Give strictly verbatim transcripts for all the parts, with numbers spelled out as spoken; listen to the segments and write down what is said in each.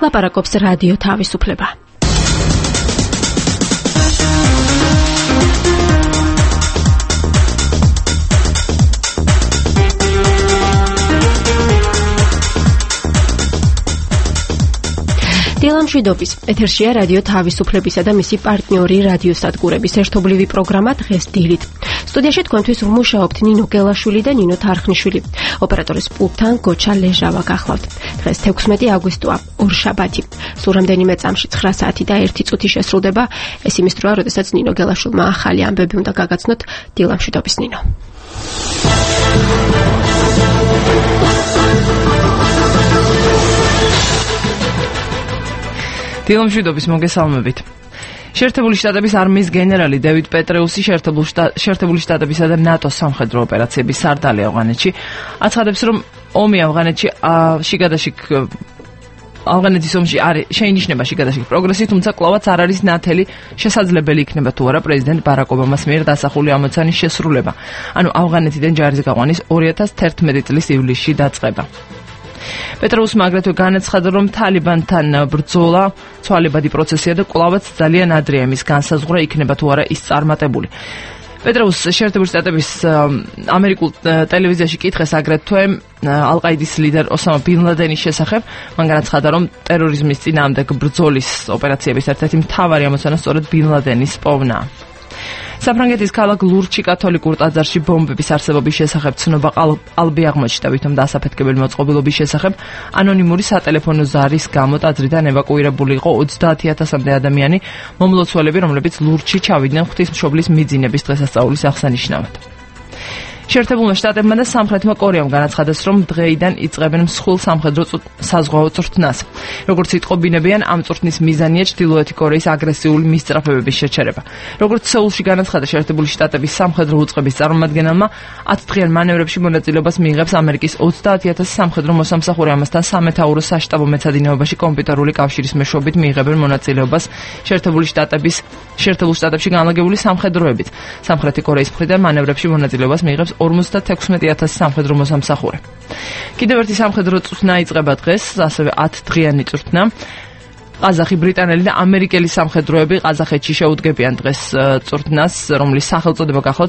ლაპარაკობს რადიო თავისუფლება. დილამშვიდობის ეთერშია რადიო თავისუფლებისა და მისი პარტნიორი რადიოსადგურების ერთობლივი პროგრამა დღეს დილით. სტუდიაში თქვენთვის ვმუშაობთ ნინო გელაშვილი და ნინო თარხნიშვილი. ოპერატორის პულტთან გოჩა ლეჟავა გახლავთ. დღეს თექვსმეტი აგვისტოა, ორშაბათი. სულ რამდენიმე წამში ცხრა საათი და ერთი წუთი შესრულდება. ეს იმის დროა, როდესაც ნინო გელაშვილმა ახალი ამბები უნდა გაგაცნოთ. დილამშვიდობის ნინო. დილამშვიდობის მოგესალმებით. შეერთებული შტატების არმიის გენერალი დევიდ პეტრეუსი შეერთებული შტატებისა და ნატოს სამხედრო ოპერაციების სარდალი ავღანეთში აცხადებს, რომ ომი ავღანეთში შიგადაშიგ ავღანეთის ომში არ შეინიშნება შიგადაშიგ პროგრესი, თუმცა კვლავაც არ არის ნათელი შესაძლებელი იქნება თუ არა პრეზიდენტ ბარაკ ობამას მიერ დასახული ამოცანის შესრულება. ანუ ავღანეთიდან ჯარის გაყვანის ორი ათას თერთმეტი წლის ივლისში დაწყება. პეტრეუსმა აგრეთვე განაცხადა, რომ თალიბანთან ბრძოლა ცვალებადი პროცესია და კვლავაც ძალიან ადრეა იმის განსაზღვრა იქნება თუ არა ის წარმატებული. პეტრეუს შეერთებული შტატების ამერიკულ ტელევიზიაში კითხეს აგრეთვე ალ-ყაიდის ლიდერ ოსამა ბინ ლადენის შესახებ. მან განაცხადა, რომ ტერორიზმის წინააღმდეგ ბრძოლის ოპერაციების ერთ-ერთი მთავარი ამოცანა სწორედ ბინ ლადენის პოვნა. საფრანგეთის ქალაქ ლურჯში კათოლიკურ ტაძარში ბომბების არსებობის შესახებ ცნობა ალბი აღმოჩნდა, ვითომ დასაფეთქებელი მოწყობილობის შესახებ ანონიმური სატელეფონო ზარის გამო ტაძრიდან ევაკუირებული იყო ოცდაათი ათასამდე ადამიანი, მომლოცველები, რომლებიც ლურჯში ჩავიდნენ ღვთისმშობლის მიძინების დღესასწაულის აღსანიშნავად. შეერთებულმა შტატებმა და სამხრეთმა კორეამ განაცხადეს, რომ დღეიდან იწყებენ მსხვილ სამხედრო საზღვაო წვრთნას. როგორც იტყობინებიან, ამ წვრთნის მიზანია ჩრდილოეთი კორეის აგრესიული მისწრაფებების შეჩერება. როგორც სეულში განაცხადა შეერთებული შტატების სამხედრო უწყების წარმომადგენელმა, ათდღიან მანევრებში მონაწილეობას მიიღებს ამერიკის ოცდაათი ათასი სამხედრო მოსამსახური, ამასთან სამეთაურო საშტაბო მეცადინეობაში კომპიუტერული კავშირის მეშვეობით მიიღებენ მონაწილეობას შეერთებული შტატების შეერთებულ შტატებში განლაგებული სამხედროებით. სამხრეთი კორეის მხრიდან მანევრებში მონაწილეობას მიიღებს ორმოცდათექვსმეტი ათასი სამხედრო მოსამსახურე. კიდევ ერთი სამხედრო წვრთნა იწყება დღეს, ასევე ათდღიანი წვრთნა. ყაზახი, ბრიტანელი და ამერიკელი სამხედროები ყაზახეთში შეუდგებიან დღეს წვრთნას, რომლის სახელწოდება გახლავთ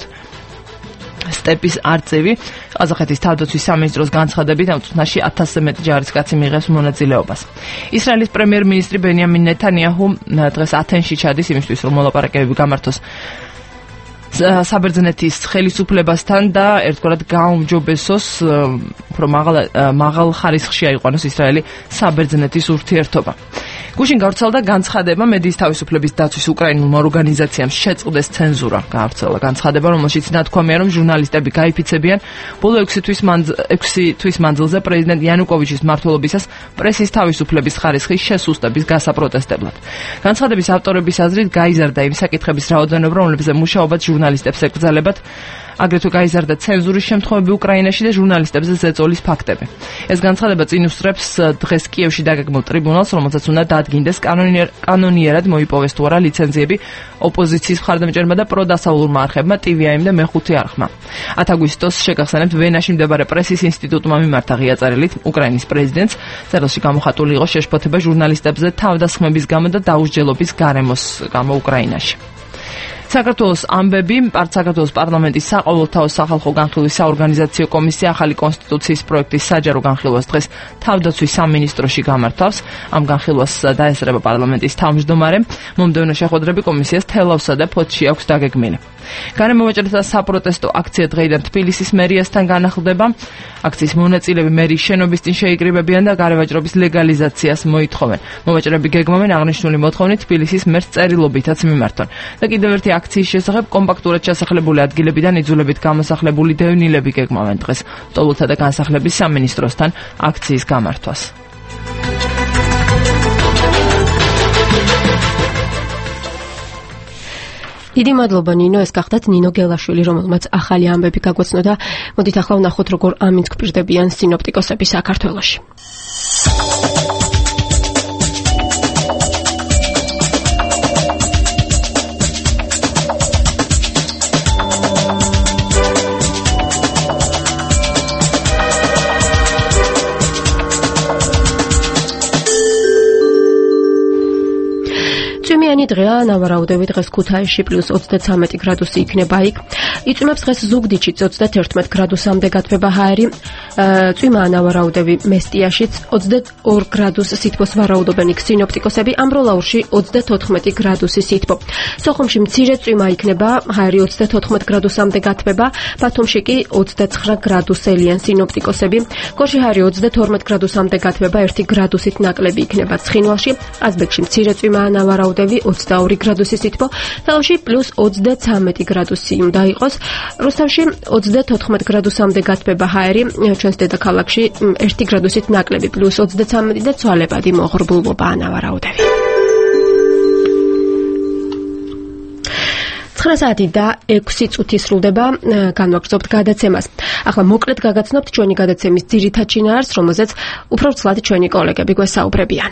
სტეპის არწივი. ყაზახეთის თავდაცვის სამინისტროს განცხადებით, ამ წვრთნაში ათასზე მეტი ჯარისკაცი მიიღებს მონაწილეობას. ისრაელის პრემიერ-მინისტრი ბენიამინ ნეთანიაჰუ დღეს ათენში ჩადის იმისთვის, რომ მოლაპარაკებები გამართოს საბერძნეთის ხელისუფლებასთან და ერთგვარად გაუმჯობესოს, უფრო მაღალ მაღალ ხარისხში აიყვანოს ისრაელი საბერძნეთის ურთიერთობა. გუშინ გავრცელდა განცხადება მედიის თავისუფლების დაცვის უკრაინულმა ორგანიზაციამ შეწყდეს ცენზურა. გავრცელა განცხადება, რომელშიც ნათქვამია, რომ ჟურნალისტები გაიფიცებიან ბოლო ექვსი თვის მანძილზე პრეზიდენტ იანუკოვიჩის მმართველობისას პრესის თავისუფლების ხარისხის შესუსტების გასაპროტესტებლად. განცხადების ავტორების აზრით გაიზარდა იმ საკითხების რაოდენობა, რომლებზე მუშაობაც ჟურნალისტებს ეკრძალებათ, აგრეთვე გაიზარდა ცენზურის შემთხვევები უკრაინაში და ჟურნალისტებზე ზეწოლის ფაქტები. ეს განცხადება წინ უსწრებს დღეს კიევში დაგეგმილ ტრიბუნალს, რომელსაც უნდა დადგინდეს კანონიერად მოიპოვეს თუ არა ლიცენზიები ოპოზიციის მხარდამჭერმა და პროდასავლურმა არხებმა ტი ვი აიმ და მეხუთე არხმა. ათ აგვისტოს შეგახსენებთ, ვენაში მდებარე პრესის ინსტიტუტმა მიმართა ღია წერილით უკრაინის პრეზიდენტს, წერილში გამოხატული იყო შეშფოთება ჟურნალისტებზე თავდასხმების გამო და დაუსჯელობის გარემოს გამო უკრაინაში. საქართველოს ამბები, საქართველოს პარლამენტის საყოველთაო სახალხო განხილვის საორგანიზაციო კომისია ახალი კონსტიტუციის პროექტის საჯარო განხილვას დღეს თავდაცვის სამინისტროში გამართავს. ამ განხილვას დაესწრება პარლამენტის თავმჯდომარე. მომდევნო შეხვედრები კომისიას თელავსა და ფოთში აქვს დაგეგმილი. გარემომაჭრეთა საპროტესტო აქცია დღეიდან თბილისის მერიასთან განახლდება. აქციის მონაწილეები მერის შენობის წინ შეიკრიბებიან და გარევაჭრობის ლეგალიზაციას მოითხოვენ. მომაჭრეები გეგმავენ აღნიშნული მოთხოვნით თბილისის მერს წერილობითაც მიმართონ. და კიდევ ერთი აქციის შესახებ კომპაქტურად შესახლებული ადგილებიდან იძულებით გამოსახლებული დევნილები გეგმავენ დღეს სტოლთა და განსახლების სამინისტროსთან აქციის გამართვას. დიდი მადლობა ნინო, ეს გახდათ ნინო გელაშვილი, რომელმაც ახალი ამბები გაგვეცნოდა. მოდით ახლა ვნახოთ, როგორ ამინდს გპირდებიან სინოპტიკოსები საქართველოში. წვიმიანი დღეა, ნავარაუდები დღეს ქუთაისში პლუს ოცდათვრამეტი გრადუსი იქნება იქ. იწვიმებს დღეს ზუგდიდშიც ოცდათერთმეტ გრადუსამდე გათბება ჰაერი. წვიმაა ნავარაუდები მესტიაშიც ოცდაორ გრადუს სითბოს ვარაუდობენ იქ სინოპტიკოსები, ამბროლაურში ოცდათოთხმეტი გრადუსი სითბო. სოხუმში მცირე წვიმა იქნება, ჰაერი ოცდათოთხმეტ გრადუსამდე გათბება, ბათუმში კი ოცდაცხრა გრადუსელიან სინოპტიკოსები. გორში ჰაერი ოცდათორმეტ გრადუსამდე გათბება, ერთი გრადუსით ნაკლები იქნება ცხინვალში, ყაზბეგში მცირე წვიმაა ნავარაუდები, ოცდაორი გრადუსი სითბო, თელავში პლუს ოცდაცამეტი გრადუსი უნდა იყოს. რუსთავში ოცდათოთხმეტ გრადუსამდე გათბება ჰაერი, ჩვენს დედაქალაქში ერთი გრადუსით ნაკლები, პლუს ოცდაცამეტი და ცვალებადი მოღრუბლობაა ნავარაუდები. ცხრა საათი და ექვსი წუთი სრულდება, განვაგრძობთ გადაცემას. ახლა მოკლედ გაგაცნობთ ჩვენი გადაცემის ძირითად შინაარსს, რომელზეც უფრო ვრცლად ჩვენი კოლეგები გვესაუბრებიან.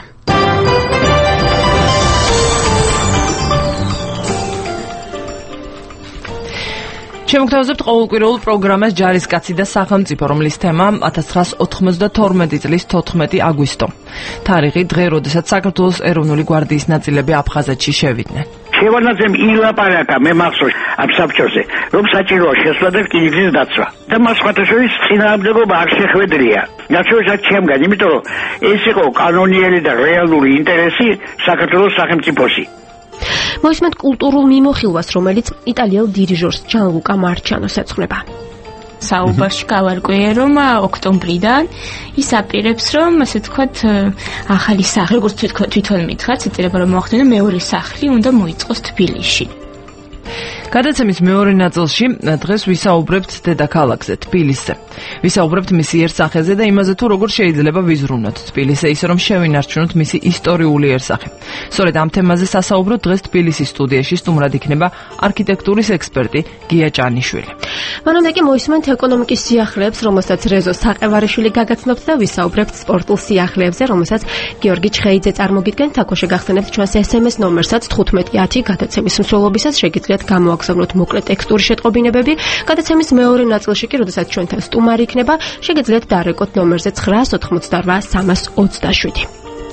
შემოგთავაზებთ ყოველკვირეულ პროგრამას ჯარისკაცი და სახელმწიფო, რომლის თემა ათას ცხრაას ოთხმოცდათორმეტი წლის თოთხმეტი აგვისტო. თარიღი დღე, როდესაც საქართველოს ეროვნული გვარდიის ნაწილები აფხაზეთში შევიდნენ. შევარდნაძემ ილაპარაკა მე მახსოვს ამ საბჭოზე, რომ საჭიროა შესვლა და რკინიგზის დაცვა. და მას სხვათაშორის წინააღმდეგობა არ შეხვედრია. ნაციონალურად ჩემგან, იმიტომ რომ ეს იყო კანონიერი და რეალური ინტერესი საქართველოს სახელმწიფოსი. მოისმენთ კულტურულ მიმოხილვას, რომელიც იტალიელ დირიჟორს ჯანლუკა მარჩანოს ეძღვნება. საუბარში გავარკვიე, რომ ოქტომბრიდან ის აპირებს, რომ ასე ვთქვათ, ახალი სახლი, როგორც თვითონ მითხრათ, წერება რომ მოახდინო მეორე სახლი უნდა მოიწყოს თბილისში. გადაცემის მეორე ნაწილში დღეს ვისაუბრებთ დედაქალაქზე, თბილისზე. ვისაუბრებთ მისი იერსახეზე და იმაზე, თუ როგორ შეიძლება ვიზრუნოთ თბილისზე, ისე რომ შევინარჩუნოთ მისი ისტორიული იერსახე. სწორედ ამ თემაზე სასაუბროთ დღეს თბილისის სტუდიაში. სტუმრად იქნება არქიტექტურის ექსპერტი გია ჭანიშვილი. მანამდე კი მოისმენთ ეკონომიკის სიახლეებს, რომელსაც რეზო საყევარიშვილი გაგაცნობთ და ვისაუბრებთ სპორტულ სიახლეებზე, რომელსაც გიორგი ჩხეიძე წარმოგიდგენთ. აქ შეგახსენებთ ჩვენს ეს ემ ეს ნომერსაც თხუთმეტი ათი გადაცემის მსვლელობისას შეგიძლიათ გამოაგზავნოთ მოკლე ტექსტური შეტყობინებები. გადაცემის მეორე ნაწილში კი, როდესაც ჩვენთან სტუმარი იქნება, შეგიძლიათ დარეკოთ ნომერზე ცხრაას ოთხმოცდარვა სამას ოცდაშვიდი.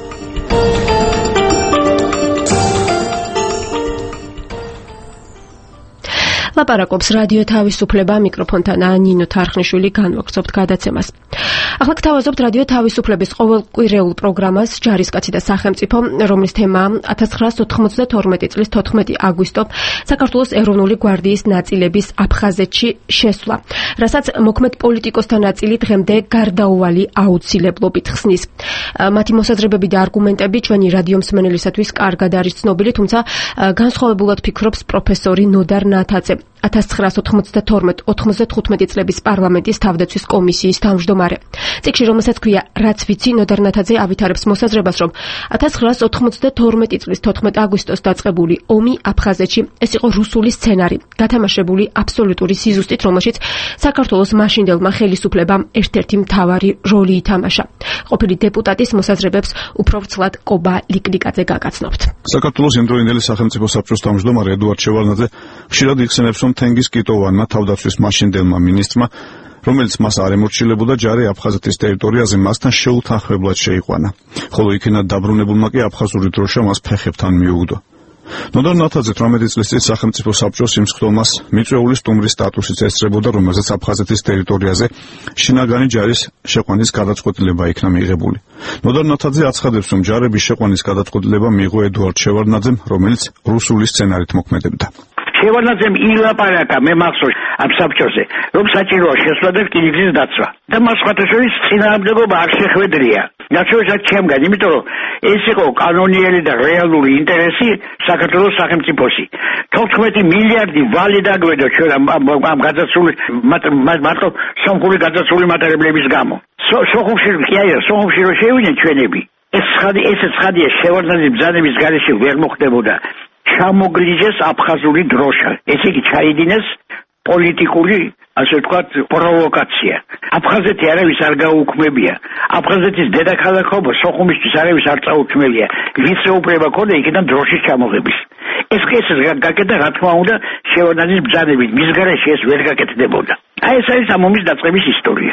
ლაპარაკობს რადიო თავისუფლება, მიკროფონთან ნინო თარხნიშვილი, განვაგრძობთ გადაცემას. ახლა გთავაზობთ რადიო თავისუფლების ყოველკვირეულ პროგრამას ჯარისკაცი და სახელმწიფო, რომლის თემაა ათას ცხრაას ოთხმოცდათორმეტი წლის თოთხმეტი აგვისტო, საქართველოს ეროვნული გვარდიის ნაწილების აფხაზეთში შესვლა, რასაც მოქმედ პოლიტიკოსთა ნაწილი დღემდე გარდაუვალი აუცილებლობით ხსნის. მათი მოსაზრებები და არგუმენტები ჩვენი რადიო მსმენელისათვის კარგად არის ცნობილი, თუმცა განსხვავებულად ფიქრობს პროფესორი ნოდარ ნათაძე, ათას ცხრაას ოთხმოცდათორმეტი ოცდათხუთმეტი წლების პარლამენტის თავდაცვის კომისიის თავმჯდომარე. წიგნში, რომელსაც ქვია რაც ვიცი, ნოდარ ნათაძე ავითარებს მოსაზრებას, რომ ათას ცხრაას ოცდათორმეტი წლის თოთხმეტი აგვისტოს დაწყებული ომი აფხაზეთში ეს იყო რუსული სცენარი, გათამაშებული აბსოლუტური სიზუსტით, რომელშიც საქართველოს მაშინდელმა ხელისუფლებამ ერთ-ერთი მთავარი როლი ითამაშა. ყოფილი დეპუტატის მოსაზრებებს უფრო ვრცლად კობა ლიკლიკაძე გაგაცნობთ. საქართველოს იმდროინდელი სახელმწიფო საბჭოს თავმჯდომარე ედუარდ შევალნაძე ხშირად იხსენებს, რომ თენგიზ კიტოვანმა თავდაცვის მაშინდელმა მინისტრმა, რომელიც მას არ ემორჩილებოდა, ჯარი აფხაზეთის ტერიტორიაზე მასთან შეუთანხმებლად შეიყვანა, ხოლო იქიდან დაბრუნებულმა კი აფხაზური დროშა მას ფეხებთან მიუგდო. ნოდარ ნათაძე თვრამეტი წლის წინ სახელმწიფო საბჭოს იმსხდომას მიწვეული სტუმრის სტატუსიც ესწრებოდა, რომელზეც აფხაზეთის ტერიტორიაზე შინაგანი ჯარის შეყვანის გადაწყვეტილება იქნა მიღებული. ნოდარ ნათაძე აცხადებს, რომ ჯარების შეყვანის გადაწყვეტილება მიიღო ედუარდ შევარდნაძემ, რომელიც რუსული სცენარით მოქმედებდა. შევარდნაძემ ილაპარაკა მე მახსოვს ამ საბჭოზე, რომ საჭიროა შესვლა და რკინიგზის დაცვა. და მას სხვათაშორის წინააღმდეგობა არ შეხვედრია. ნაციონალურად ჩემგან, იმიტომ რომ ეს იყო კანონიერი და რეალური ინტერესი საქართველოს სახელმწიფოსი. თოთხმეტი მილიარდი ვალი დაგვედო ჩვენ ამ გადაცული მარტო სომხური გადაცული მატარებლების გამო. სოხუმში კი არა, სოხუმში რო შევიდნენ ჩვენები, ეს ცხადი ეს ცხადია შევარდნაძის ბრძანების გარეშე ვერ მოხდებოდა. ჩამოგლიჯეს აფხაზური დროშა. ესე იგი ჩაიდინეს პოლიტიკური, ასე ვთქვათ, პროვოკაცია. აფხაზეთი არავის არ გაუქმებია. აფხაზეთის დედაქალაქობა სოხუმისთვის არავის არ წაუქმებია. ვის ეუფლება ქონდა იქიდან დროშის ჩამოღების. ეს ეს გაკეთდა, რა თქმა უნდა, შევარდნაძის ბრძანებით. მის გარეშე ეს ვერ გაკეთდებოდა. აი ეს არის ამ ომის დაწყების ისტორია.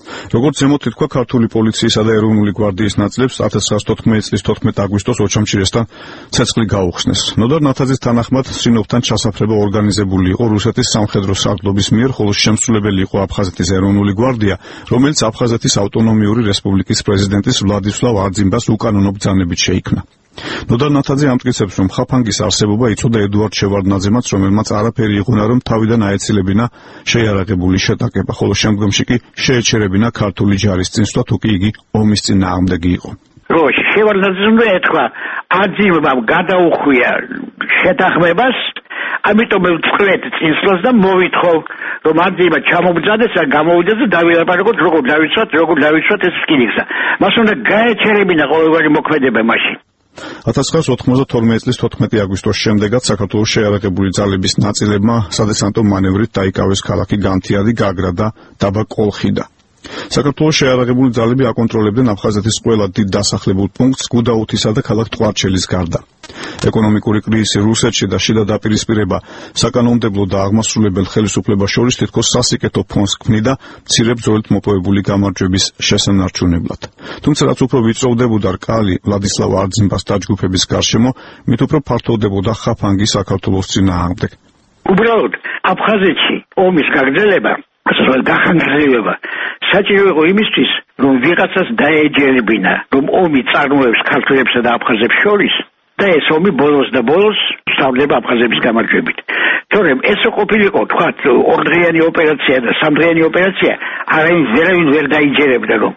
როგორც ზემოთ ითქვა, ქართული პოლიციისა და ეროვნული გვარდიის ნაწილებს ათას ცხრაასი თოთხმეტი წლის თოთხმეტი აგვისტოს ოჩამჩირესთან ცეცხლი გაუხსნეს. ნოდარ ნათაძის თანახმად სინოპთან ჩასაფრება ორგანიზებული იყო რუსეთის სამხედრო სარდლობის მიერ, ხოლო შემსრულებელი იყო აფხაზეთის ეროვნული გვარდია, რომელიც აფხაზეთის ავტონომიური რესპუბლიკის პრეზიდენტის ვლადისლავ არძიმბას უკანონო ბრძანებით შეიქმნა. ნოდარ ნათაძე ამტკიცებს, რომ ხაფანგის არსებობა იცოდა ედუარდ შევარდნაძემაც, რომელმაც არაფერი იღუნა, რომ თავიდან აეცილებინა შეიარაღებული შეტაკება, ხოლო შემდგომში კი შეეჩერებინა ქართული ჯარის წინსვლა, თუ კი იგი ომის წინააღმდეგი იყო. რო შევარდნაძეს უნდა ეთქვა, აძიმბამ გადაუხვია შეთანხმებას, ამიტომ ვწყლეთ წინსვლას და მოვითხოვ, რომ აძიმბა ჩამობძანდეს და გამოვიდეს და დავილაპარაკოთ, როგორ დავიცვათ, როგორ დავიცვათ ეს რკინიგზა. მას უნდა გაეჩერებინა ყოველგვარი მოქმედება მაშინ. ათას ცხრაასი ოთხმოცდათორმეტი წლის თოთხმეტი აგვისტოს შემდეგაც საქართველოს შეიარაღებული ძალების ნაწილებმა სადესანტო მანევრით დაიკავეს ქალაქი განთიადი, გაგრა და დაბა კოლხიდა. საქართველოს შეიარაღებული ძალები აკონტროლებდნენ აფხაზეთის ყველა დიდ დასახლებულ პუნქტს გუდაუთისა და ქალაქ ტყვარჩელის გარდა. ეკონომიკური კრიზისი რუსეთში და შიდა დაპირისპირება საკანონმდებლო და აღმასრულებელ ხელისუფლებას შორის თითქოს სასიკეთო ფონს ქმნიდა მცირე ბრძოლით მოპოვებული გამარჯვების შესანარჩუნებლად. თუმცა რაც უფრო ვიწროვდებოდა რკალი ვლადისლავ არძიმბას დაჯგუფების გარშემო, მით უფრო ფართოვდებოდა ხაფანგი საქართველოს წინააღმდეგ. უბრალოდ აფხაზეთში ომის გაგრძელება, გახანგრძლივება საჭირო იყო იმისთვის, რომ ვიღაცას დაეჯერებინა, რომ ომი წარმოებს ქართველებსა და აფხაზებს შორის და ეს ომი ბოლოს და ბოლოს სწავლება აფხაზების გამარჯვებით. თორემ ეს ყოფილიყო, თქვათ, ორდღიანი ოპერაცია და სამდღიანი ოპერაცია, არავინ ვერავინ ვერ დაიჯერებდა, რომ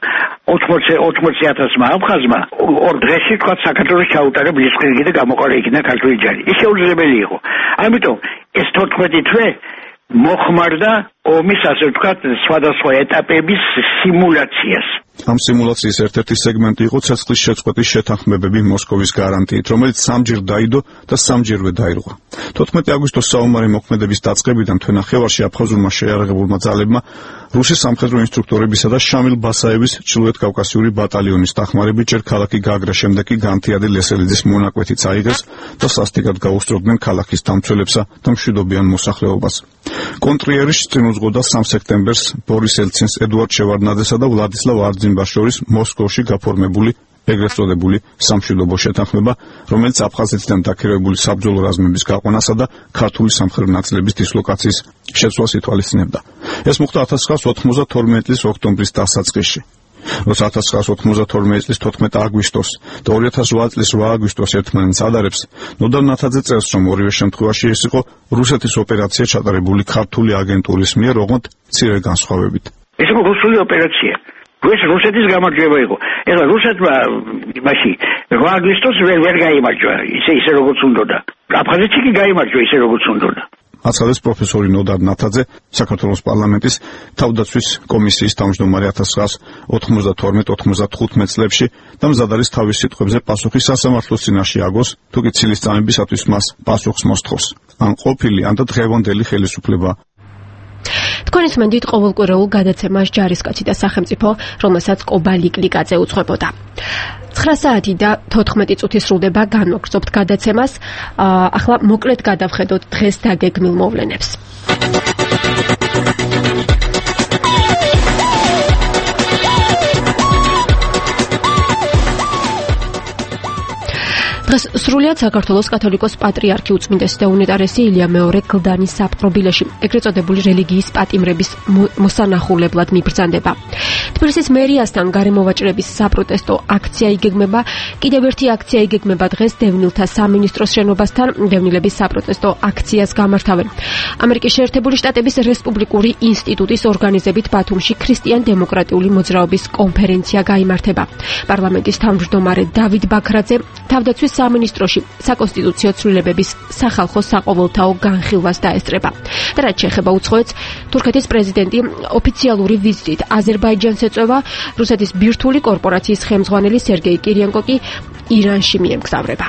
ოცმოცი ათასმა აფხაზმა ორ დღეში, თქვათ, საქართველოს ჩაუტარა ბლიცკრიგი და გამოყარა იქიდან ქართული ჯარი. ის შეუძლებელი იყო. ამიტომ ეს თოთხმეტი თვე მოხმარდა ომის, ასე ვთქვათ, სხვადასხვა ეტაპების სიმულაციას. ამ სიმულაციის ერთ-ერთი სეგმენტი იყო ცეცხლის შეწყვეტის შეთანხმებები მოსკოვის გარანტიით, რომელიც სამჯერ დაიდო და სამჯერვე დაირღვა. თოთხმეტი აგვისტოს საომარი მოქმედების დაწყებიდან თვენახევარში აფხაზურმა შეიარაღებულმა ძალებმა რუსის სამხედრო ინსტრუქტორებისა და შამილ ბასაევის ჩრდილოეთ კავკასიური ბატალიონის დახმარებით ჯერ ქალაქი გაგრა, შემდეგ კი განთიადი ლესელიძის მონაკვეთიც აიღეს და სასტიკად გაუსწორდნენ ქალაქის დამცველებსა და მშვიდობიან მოსახლეობას. კონტრიერის წინ უძღოდა სამ სექტემბერს ბორის ელცინს, ედუარდ შევარდნაძესა და ვლადისლავ არძიმბას შორის მოსკოვში გაფორმებული ეგრეთ წოდებული სამშვიდობო შეთანხმება, რომელიც აფხაზეთიდან დაქირავებული საბრძოლო რაზმების გაყვანასა და ქართული სამხედრო ნაწილების დისლოკაციის შეცვლას ითვალისწინებდა. ეს მოხდა ათას ცხრაასი ოთხმოცდათორმეტი წლის ოქტომბრის დასაწყისში. როცა ათას ცხრაასი ოთხმოცდათორმეტი წლის თოთხმეტი აგვისტოს და ორი ათას რვა წლის რვა აგვისტოს ერთმანეთს ადარებს, ნოდარ ნათაძე წერს, რომ ორივე შემთხვევაში ეს იყო რუსეთის ოპერაცია ჩატარებული ქართული აგენტურის მიერ, ოღონდ მცირე განსხვავებით. ეს იყო რუსული ოპერაცია. ეს რუსეთის გამარჯვება იყო. ეხლა რუსეთმა მაშინ რვა აგვისტოს ვერ ვერ გაიმარჯვა, ისე ისე როგორც უნდოდა. აფხაზეთში კი გაიმარჯვა ისე როგორც უნდოდა. აცხადებს პროფესორი ნოდარ ნათაძე, საქართველოს პარლამენტის თავდაცვის კომისიის თავმჯდომარე ათას ცხრაასი ოთხმოცდათორმეტი ოთხმოცდათხუთმეტი წლებში და მზად არის თავის სიტყვებზე პასუხი სასამართლოს წინაშე აგოს, თუ კი ცილისწამებისათვის მას პასუხს მოსთხოვს. ან ყოფილი, ან და დღევანდელი ხელისუფლება. თქვენ ისმენდით ყოველკვირეულ გადაცემას ჯარისკაცი და სახელმწიფო, რომელსაც კობალი კლიკაძე უძღვებოდა. ცხრა საათი და თოთხმეტი წუთი სრულდება, განვაგრძობთ გადაცემას. ახლა მოკლედ გადავხედოთ დღეს დაგეგმილ მოვლენებს. დღეს სრულიად საქართველოს კათოლიკოს პატრიარქი უწმინდესი და უნეტარესი ილია მეორე გლდანის საპყრობილეში ეგრეთ წოდებული რელიგიის პატიმრების მოსანახულებლად მიბრძანდება. თბილისის მერიასთან გარემოვაჭრების საპროტესტო აქცია იგეგმება. კიდევ ერთი აქცია იგეგმება დღეს დევნილთა სამინისტროს შენობასთან. დევნილების საპროტესტო აქციას გამართავენ ამერიკის შეერთებული შტატების რესპუბლიკური ინსტიტუტის ორგანიზებით ბათუმში ქრისტიან-დემოკრატიული მოძრაობის კონფერენცია გაიმართება. პარლამენტის თავმჯდომარე დავით ბაქრაძე თავდაცვის სამინისტროში საკონსტიტუციო ცვლილებების სახალხო საყოველთაო განხილვას დაესწრება. და რაც შეეხება უცხოეთს, თურქეთის პრეზიდენტი ოფიციალური ვიზიტით აზერბაიჯანს ეწევა. რუსეთის ბირთვული კორპორაციის ხელმძღვანელი სერგეი კირიენკო კი ირანში მიემგზავრება.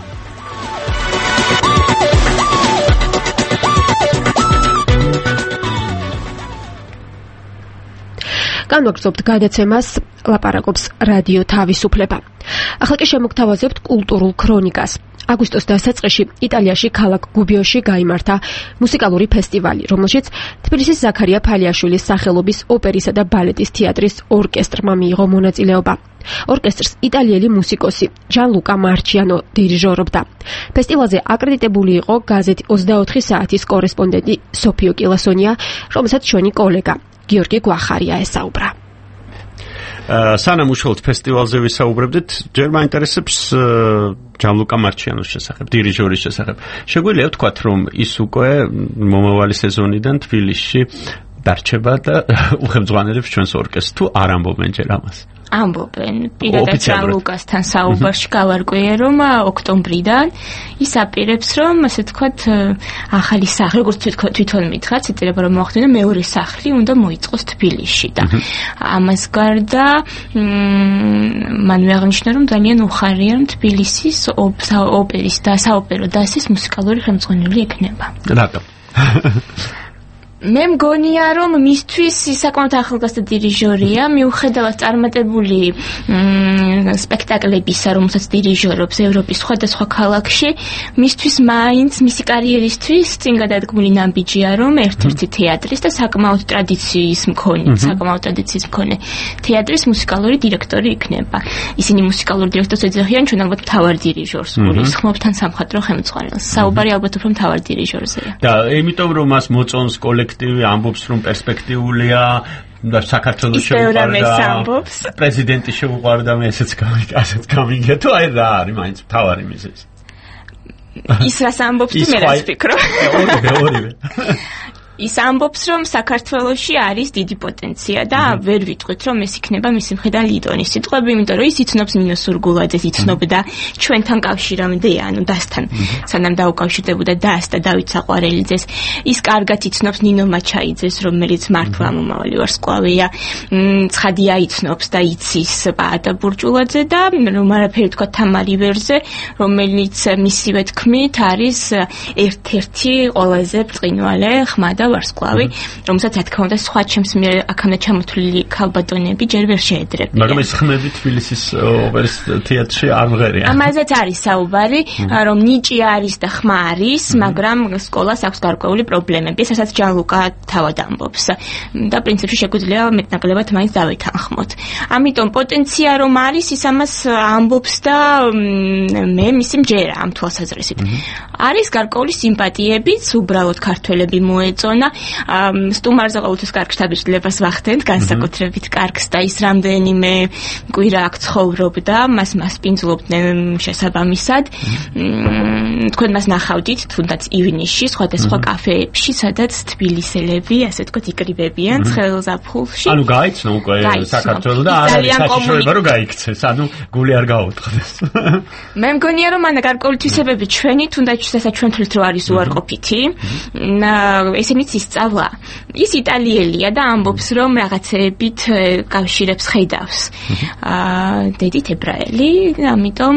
განვაგრძობთ გადაცემას, ლაპარაკობს რადიო თავისუფლება. ახლა კი შემოგთავაზებთ კულტურულ ქრონიკას. აგვისტოს დასაწყისში იტალიაში ქალაქ გუბიოში გაიმართა მუსიკალური ფესტივალი, რომელშიც თბილისის ზაქარია ფალიაშვილის სახელობის ოპერისა და ბალეტის თეატრის ორკესტრმა მიიღო მონაწილეობა. ორკესტრს იტალიელი მუსიკოსი ჯანლუკა მარჩიანო დირიჟორობდა. ფესტივალზე აკრედიტებული იყო გაზეთი ოცდაოთხი საათის კორესპონდენტი სოფიო კილასონია, რომელსაც ჩვენი კოლეგა გიორგი გვახარია ესაუბრა. სანამ უშუალოდ ფესტივალზე ვისაუბრებდით, ჯერ მაინტერესებს ჯანლუკა მარჩიანოს შესახებ, დირიჟორის შესახებ. შეგვიძლია ვთქვათ, რომ ის უკვე მომავალი სეზონიდან თბილისში დარჩება და უხელმძღვანელებს ჩვენს ორკესტრს, თუ არ ამბობენ ჯერ ამას? ამბობენ. პირადად ჯანლუკასთან საუბარში გავარკვიე, რომ ოქტომბრიდან ის აპირებს, რომ ასე ვთქვათ, ახალი სახლი, როგორც თვითონ მითხრა, ციტირება რომ მოახდინა, მეორე სახლი უნდა მოიწყოს თბილისში და ამას გარდა მან აღნიშნა, რომ ძალიან უხარია, რომ თბილისის ოპერის და საოპერო დასის მუსიკალური ხელმძღვანელი ექნება. რატომ? მე მგონია, რომ მისთვის საკმაოდ ახალგაზრდა დირიჟორია, მიუხედავად წარმატებული სპექტაკლებისა, რომელსაც დირიჟორობს ევროპის სხვადასხვა ქალაქში, მისთვის მაინც მისი კარიერისთვის წინ გადადგმული ნაბიჯია, რომ ერთ-ერთი თეატრის და საკმაოდ ტრადიციის მქონე, საკმაოდ ტრადიციის მქონე თეატრის მუსიკალური დირექტორი იქნება. ისინი მუსიკალურ დირექტორს ეძახიან, ჩვენ ალბათ მთავარ დირიჟორს, გულისხმობთ თან სამხატვრო ხელმძღვანელს. საუბარი ალბათ უფრო მთავარ დირიჟორზეა. და იმიტომ რომ მას მოწონს კოლექტივი ამბობს, რომ პერსპექტიულია და საქართველოს შეუყვარდა, პრეზიდენტი შეუყვარდა, მე ესეც ასეც გამიგია, თუ აი რა არის მაინც მთავარი მიზეზი. ის რას ამბობს თუ მე რას ვფიქრობ? ორივე, ორივე. ის ამბობს, რომ საქართველოში არის დიდი პოტენცია და ვერ ვიტყვით, რომ ეს იქნება მისი მხრიდან ლიდონის სიტყვები, იმიტომ რომ ის იცნობს ნინო სურგულაძეს, იცნობდა ჩვენთან კავშირამდე, ანუ დასთან, სანამ დაუკავშირდებოდა დას და დავით საყვარელიძეს. ის კარგად იცნობს ნინო მაჩაიძეს, რომელიც მართლა მომავალი ვარსკვლავია. ცხადია იცნობს და იცის პაატა ბურჭულაძე და რომ არაფერი თქვა თამარი ვერზე, რომელიც მისივე თქმით არის ერთ-ერთი ყველაზე ბრწყინვალე ხმა და ვარსკვლავი, რომელსაც რა თქმა უნდა სხვა ჩემს მიერ აქამდე ჩამოთვლილი ქალბატონები ჯერ ვერ შეედრებიან. მაგრამ ეს ხმები თბილისის ოპერის თეატრში არ მღერია. ამაზეც არის საუბარი, რომ ნიჭი არის და ხმა არის, მაგრამ სკოლას აქვს გარკვეული პრობლემები, რასაც ჯანლუკა თავად ამბობს. და პრინციპში შეგვიძლია მეტნაკლებად მაინც დავითანხმოთ. ამიტომ პოტენცია რომ არის, ის ამას ამბობს და მე მისი მჯერა ამ თვალსაზრისით. არის გარკვეული სიმპათიებიც, უბრალოდ ქართველები მოეწონა. სტუმარზე ყოველთვის კარგ შთაბეჭდილებას ვახდენთ, განსაკუთრებით კარგს და ის რამდენიმე კვირა აქ ცხოვრობდა, მას მასპინძლობდნენ შესაბამისად. თქვენ მას ნახავდით თუნდაც ივნისში სხვადასხვა კაფეებში, სადაც თბილისელები, ასე ვთქვათ, იკრიბებიან ცხელზაფხულში. ანუ გაიცნო უკვე საქართველოს და არ არის საშიშროება რომ გაიქცეს, ანუ გული არ გაუტყდეს. მე მგონია რომ მან გარკვეული თვისებები ჩვენი, თუნდაც ჩვენ თვლით რომ არის უარყოფითი. ესენი ისწავლა. ის იტალიელია და ამბობს, რომ რაღაცეებით კავშირებს ხედავს. აა დედით ებრაელი, ამიტომ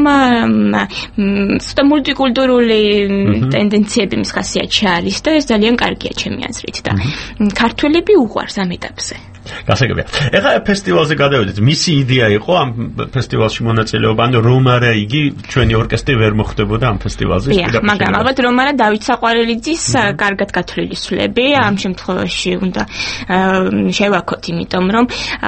ცოტა მულტიკულტურული ტენდენციები მის ხასიათში არის და ეს ძალიან კარგია ჩემი აზრით და ქართველები უყვარს ამ ეტაპზე. გასაგებია. ეხლა ფესტივალზე გადავიდეთ. მისი იდეა იყო ამ ფესტივალში მონაწილეობა, ანუ რომ არა იგი ჩვენი ორკესტრი ვერ მოხდებოდა ამ ფესტივალზე. მაგრამ ალბათ რომ არა დავით საყვარელიძის კარგად გათვლილი სვლები ამ შემთხვევაში უნდა შევაქოთ, იმიტომ რომ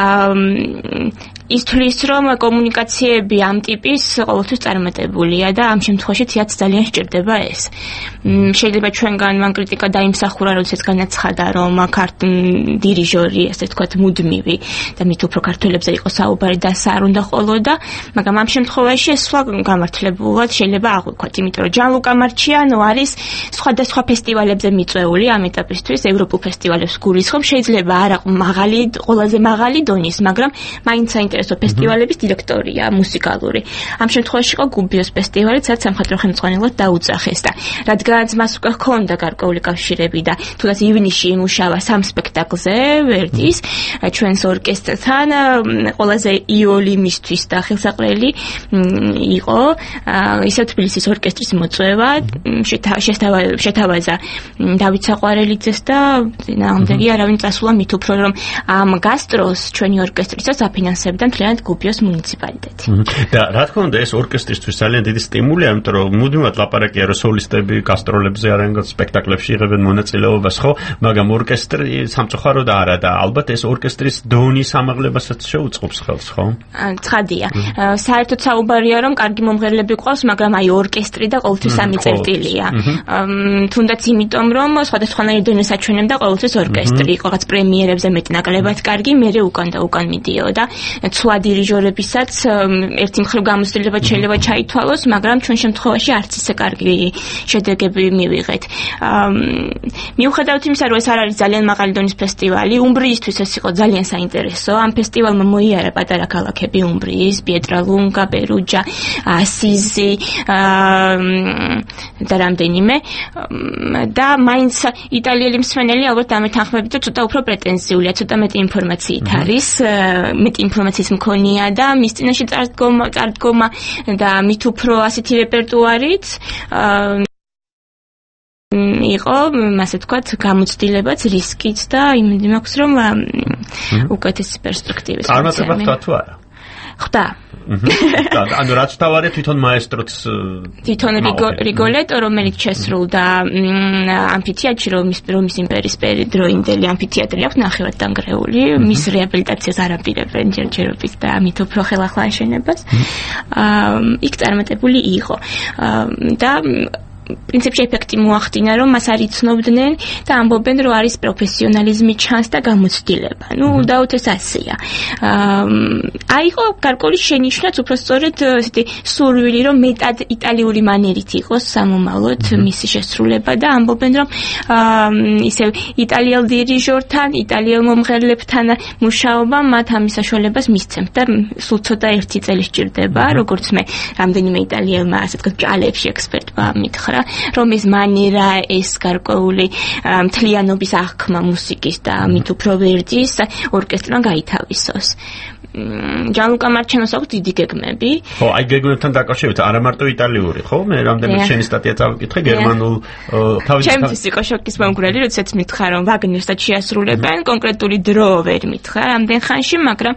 ის თვლის, რომ კომუნიკაციები ამ ტიპის ყოველთვის წარმატებულია და ამ შემთხვევაში თეატრს ძალიან სჭირდება ეს. შეიძლება ჩვენგან მან კრიტიკა დაიმსახურა, როდესაც განაცხადა, რომ დირიჟორი, ასე ვთქვათ, მუდმივი და მით უფრო ქართველებზე იყო საუბარი და სა არ უნდა ყოლოდა, მაგრამ ამ შემთხვევაში ეს სხვა გამართლებულად შეიძლება აღვიქვათ, იმიტომ რომ ჯანლუკა მარჩიანო არის სხვადასხვა ფესტივალებზე მიწვეული ამ ეტაპისთვის, ევროპულ ფესტივალებს გულისხმობ, შეიძლება არა მაღალი, ყველაზე მაღალი დონის, მაგრამ მაინც საინტერესო ფესტივალების დირექტორია მუსიკალური. ამ შემთხვევაში იყო გუბიოს ფესტივალი, სადაც სამხატვრო ხელმძღვანელად დაუძახეს და რადგანაც მას უკვე ჰქონდა გარკვეული კავშირები და თუნდაც ივნისში იმუშავა სამ სპექტაკლზე ვერდის, ჩვენს ორკესტრთან ყველაზე იოლი მისთვის და ხელსაყრელი იყო ისევ თბილისის ორკესტრის მოწვევა, შეთავაზა დავით საყვარელიძეს და ნამდვილი არავინ წასულა მით უფრო რომ ამ გასტროს ჩვენი ორკესტრისაც აფინანსებდა მთლიანად გუბიოს მუნიციპალიტეტი. და რა თქმა უნდა ეს ორკესტრისთვის ძალიან დიდი სტიმულია, იმიტომ რომ მუდმივად ლაპარაკია რომ სოლისტები გასტროლებზე არიან, სპექტაკლებში იღებენ მონაწილეობას, ხო? მაგრამ ორკესტრი სამწუხაროდ არა და ალბათ ეს ორკესტრის დონის ამაღლებასაც შეუწყობს ხელს, ხო? ცხადია. საერთოდ საუბარია რომ კარგი მომღერლები ყავს, მაგრამ აი ორკესტრი და ყოველთვის სამი წერტილია. თუნდაც იმიტომ რომ სხვადასხვანაირი დონეს აჩვენებდა ყოველთვის ორკესტრი, რაღაც პრემიერებზე მეტნაკლებად კარგი, მერე უკან და უკან მიდიოდა. ცვლა დირიჟორებისაც ერთი მხრივ გამოცდილება შეიძლება ჩაითვალოს, მაგრამ ჩვენ შემთხვევაში არც ისე კარგი შედეგები მივიღეთ. მიუხედავად იმისა, რომ ეს არ არის ძალიან მაღალი დონის ფესტივალი, უმბრიისთვის ეს იყო ძალიან საინტერესო. ამ ფესტივალმა მოიარა პატარა ქალაქები უმბრიის, პietralunga, Perugia, Assisi და რამდენიმე და მაინც იტალიელი მსმენელი ალბათ ამეთანხმებით, რომ ცოტა უფრო პრეტენზიულია, ცოტა მეტი ინფორმაციით არის, მეტი ინფორმაციის მქონია და მის წინაშე წარდგომა, წარდგომა და მით უფრო ასეთი რეპერტუარით იყო, ასე ვთქვათ, გამოცდილებაც, რისკიც და იმედი მაქვს, რომ უკეთესი პერსპექტივები. წარმატება ხდა თუ არა? ხდა. ანუ რაც თავარია თვითონ მაესტროც თვითონ რიგოლეტო, რომელიც შესრულდა ამფითეატრში, რომის რომის იმპერიის დროინდელი ამფითეატრი აქვს ნახევრად დანგრეული, მის რეაბილიტაციას არ აპირებენ ჯერჯერობით და ამით უფრო ხელახლა აშენებას. იქ წარმატებული იყო. და პრინციპში ეფექტი მოახდინა, რომ მას არ იცნობდნენ და ამბობენ, რომ არის პროფესიონალიზმი ჩანს და გამოცდილება. ნუ უდაოდ ეს ასეა. აიყო გარკვეული შენიშვნაც უფრო სწორედ ესეთი სურვილი, რომ მეტად იტალიური მანერით იყოს სამომავლოდ მისი შესრულება და ამბობენ, რომ ისე იტალიელ დირიჟორთან, იტალიელ მომღერლებთან მუშაობა მათ ამის საშუალებას მისცემთ და სულ ცოტა ერთი წელი სჭირდება, როგორც მე რამდენიმე იტალიელმა, ასე ვთქვათ, ჭალებში ექსპერტმა მითხრა, რომ ეს მანერა, ეს გარკვეული მთლიანობის აღქმა მუსიკის და მით უფრო ვერძის ორკესტრთან გაითავისოს. ჯანლუკა მარჩენოს აქვს დიდი გეგმები. ხო, აი გეგმებთან დაკავშირებით არა მარტო იტალიური, ხო? მე რამდენიმე შენი სტატია წავიკითხე გერმანულ თავის ჩემთვის იყო შოკის მომგვრელი, როდესაც მითხრა, რომ ვაგნერსთან შეასრულებენ, კონკრეტული დრო ვერ მითხრა რამდენ ხანში, მაგრამ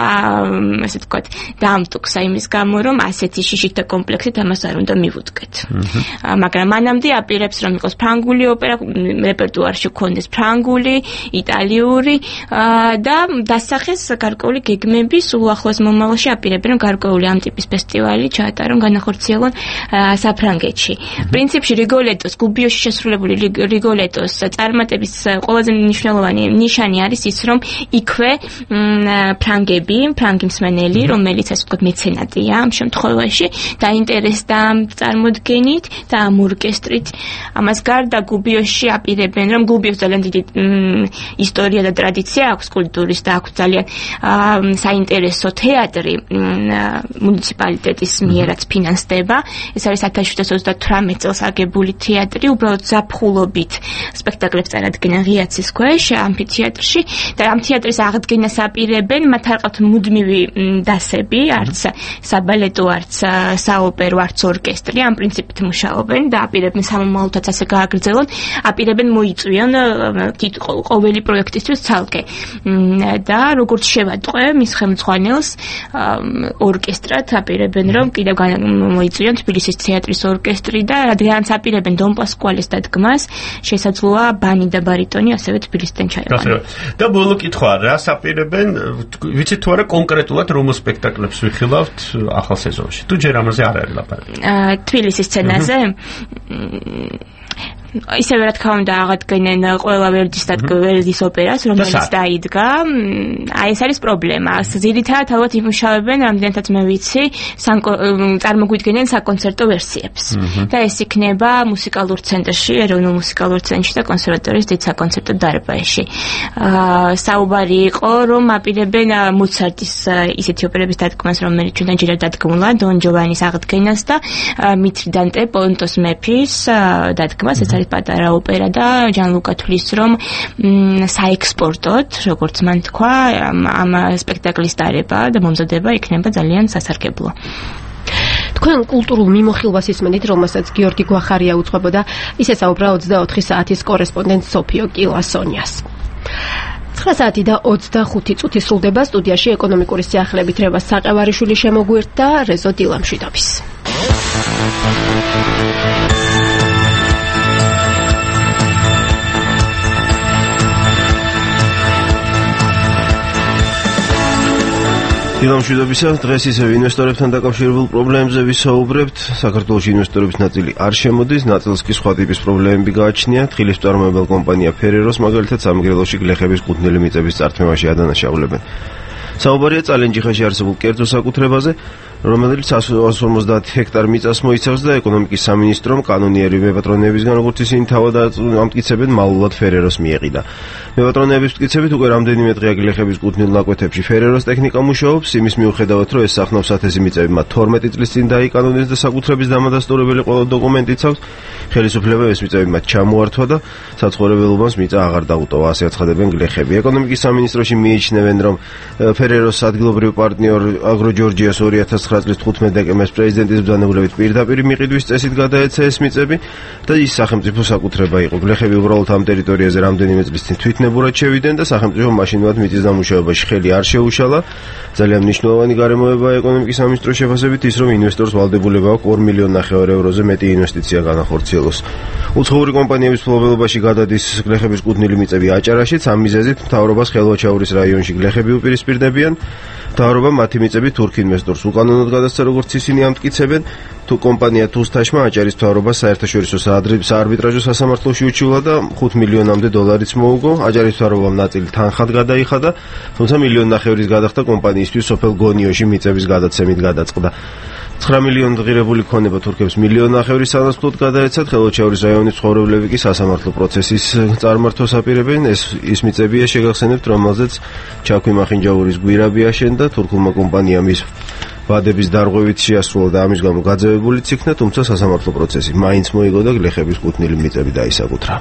ასე ვთქვათ, დაამტკცა იმის გამო, რომ ასეთი შიშით და კომპლექსით ამას არ უნდა მივუდგეთ. მაგრამ მანამდე აპირებს, რომ იყოს ფრანგული ოპერა, რეპერტუარში გქონდეს ფრანგული, იტალიური და დასახეს გარკვეული გეგმები. სულ ახლოს მომავალში აპირებენ, რომ გარკვეული ამ ტიპის ფესტივალი ჩაატარონ, განახორციელონ საფრანგეთში. პრინციპში რიგოლეტოს, გუბიოში შესრულებული რიგოლეტოს წარმატების ყველაზე მნიშვნელოვანი ნიშანი არის ის, რომ იქვე ფრანგები, ფრანგი მსმენელი, რომელიც ასე ვთქვათ მეცენატია ამ შემთხვევაში, დაინტერესდა ამ წარმოდგენით და ამ ორკესტრით. ამას გარდა გუბიოში აპირებენ, რომ გუბიოს ძალიან დიდი ისტორია და ტრადიცია აქვს კულტურის და აქვს ძალიან საინტერესო თეატრი მუნიციპალიტეტის მიერაც ფინანსდება. ეს არის ათას შვიდსათ ოცდათვრამეტ წელს აგებული თეატრი, უბრალოდ ზაფხულობით სპექტაკლებს წარადგენენ ღიაცის ქვეშ ამფითეატრში და ამ თეატრის აღდგენას აპირებენ, მათ არ ყავთ მუდმივი დასები, არც საბალეტო, არც საოპერო, არც ორკესტრი, ამ პრინციპით მუშაობენ და აპირებენ სამომავლოდაც ასე გააგრძელონ, აპირებენ მოიწვიონ ყოველი პროექტისთვის ცალკე. და როგორც შევატყვე მის ხელმძღვანელს ორკესტრად აპირებენ, რომ კიდევ მოიწვიონ თბილისის თეატრის ორკესტრი და რადგანაც აპირებენ დონ პასკუალის დადგმას, შესაძლოა ბანი და ბარიტონი ასევე თბილისიდან ჩაეყვანონ. და ბოლო კითხვა, რას აპირებენ, ვიცით თუ არა კონკრეტულად რომ სპექტაკლებს ვიხილავთ ახალ სეზონში? თუ ჯერ ამაზე არ არის ლაპარაკი. თბილისის სცენაზე ისევე რა თქმა უნდა აღადგენენ ყველა ვერდის და ვერდის ოპერას, რომელიც დაიდგა. აი ეს არის პრობლემა. ძირითადად ალბათ იმუშავებენ, რამდენადაც მე ვიცი, წარმოგვიდგენენ საკონცერტო ვერსიებს. და ეს იქნება მუსიკალურ ცენტრში, ეროვნულ მუსიკალურ ცენტრში და კონსერვატორიის დიდ საკონცერტო დარბაზში. საუბარი იყო, რომ აპირებენ მოცარტის ისეთი ოპერების დადგმას, რომელიც ჩვენთან ჯერ დადგმულა, დონ ჯოვანის აღდგენას და მიტრიდანტე პონტოს მეფის დადგმას. ეს არის პატარა ოპერა და ჯანლუკა თვლის, რომ საექსპორტოდ, როგორც მან თქვა, ამ სპექტაკლის დარება და მომზადება იქნება ძალიან სასარგებლო. თქვენ კულტურულ მიმოხილვას ისმენით, რომელსაც გიორგი გვახარია უძღვებოდა, ისე საუბრა ოცდაოთხი საათის კორესპონდენტ სოფიო კილასონიას. ცხრა საათი და ოცდახუთი წუთი სრულდება სტუდიაში ეკონომიკური სიახლეებით რევას საყევარიშვილი შემოგვიერთდა რეზო დილამშვიდობის. დილამშვიდობისა, დღეს ისევ ინვესტორებთან დაკავშირებულ პრობლემებზე ვისაუბრებთ. საქართველოში ინვესტორების ნაწილი არ შემოდის, ნაწილს კი სხვა ტიპის პრობლემები გააჩნია. თხილის მწარმოებელ კომპანია ფერეროს მაგალითად სამგრელოში გლეხების კუთვნილი მიწების წართმევაში ადანაშაულებენ. საუბარია წალენჯიხაში არსებულ კერძო საკუთრებაზე, რომელიც εκατს ორმოცდაათ ჰექტარ მიწას მოიცავს და ეკონომიკის სამინისტრომ კანონიერი მეპატრონეებისგან, როგორც ისინი თავად ამტკიცებენ, მალულად ფერეროს მიეყიდა. მეპატრონეების მტკიცებით უკვე რამდენიმე დღეა გლეხების კუთვნილ ნაკვეთებში ფერეროს ტექნიკა მუშაობს, იმის მიუხედავად, რომ ეს სახნავ სათეზი მიწები მათ თორმეტი წლის წინ დაიკანონეს და საკუთრების დამადასტურებელი ყველა დოკუმენტიც აქვს. ხელისუფლება ეს მიწები მათ ჩამოართვა და საცხოვრებელობას მიწა აღარ დაუტოვა, ასე აცხადებენ გლეხები. ეკონომიკის სამინისტროში მიიჩნევენ, რომ ფერეროს ადგილობრივ პარტნიორ აგროჯორჯიას ორი ათას ცხრა წლის თხუთმეტ დეკემბერს პრეზიდენტის ბრძანებულებით პირდაპირ მიყიდვის წესით გადაეცა ეს მიწები და ის სახელმწიფო საკუთრება იყო. გლეხები უბრალოდ ამ ტერიტორიაზე რამდენიმე წლის წინ თვითნებურად შევიდნენ და სახელმწიფო მაშინვე მიწის დამუშავებაში ხელი არ შეუშალა. ძალიან მნიშვნელოვანი გარემოებაა ეკონომიკის სამინისტროს შეფასებით ის, რომ ინვესტორს ვალდებულება აქვს ორ მილიონ ნახევარ ევროზე მეტი ინვესტიცია განახორციელოს. უცხოური კომპანიების მფლობელობაში გადადის გლეხების კუთვნილი მიწები აჭარაშიც. ამ მიზეზით მთავრობას ხელვაჩაურის რაიონში გლეხები უპირისპირდებიან. მთავრობა მათი მიწები თურქ ინვესტორს უკანონოდ გადასცა, როგორც ისინი ამტკიცებენ. თუ კომპანია თუსთაშმა აჭარის მთავრობას საერთაშორისო საარბიტრაჟო სასამართლოში უჩივლა და ხუთ მილიონამდე დოლარიც მოუგო. აჭარის მთავრობამ ნაწილი თანხად გადაიხადა, თუმცა მილიონ ნახევრის გადახდა კომპანიისთვის სოფელ გონიოში მიწების გადაცემით გადაწყდა. ცხრა მილიონი ღირებული ქონება თურქებს მილიონ ნახევრის სანაცვლოდ გადაეცათ. ხელვაჩაურის რაიონის ცხოვრებლები კი სასამართლო პროცესის წარმართვას აპირებენ. ეს ის მიწებია, შეგახსენებთ, რომელზეც ჩაქვი მახინჯაურის გვირაბი აშენდა. თურქულმა კომპანიამ ის ვადების დარღვევით შეასრულა და ამის გამო გაძევებულიც იქნა, თუმცა სასამართლო პროცესი მაინც მოიგო და გლეხების კუთვნილი მიწები დაისაკუთრა.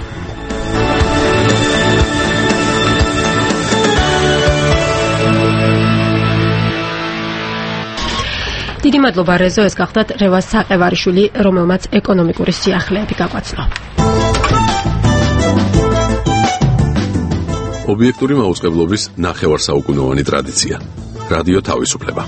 დიდი მადლობა რეზო, ეს გახლდათ რევას საყევარიშვილი, რომელმაც ეკონომიკური სიახლეები გაგვაცნო. ობიექტური მაუწყებლობის ნახევარსაუკუნოვანი ტრადიცია. რადიო თავისუფლება.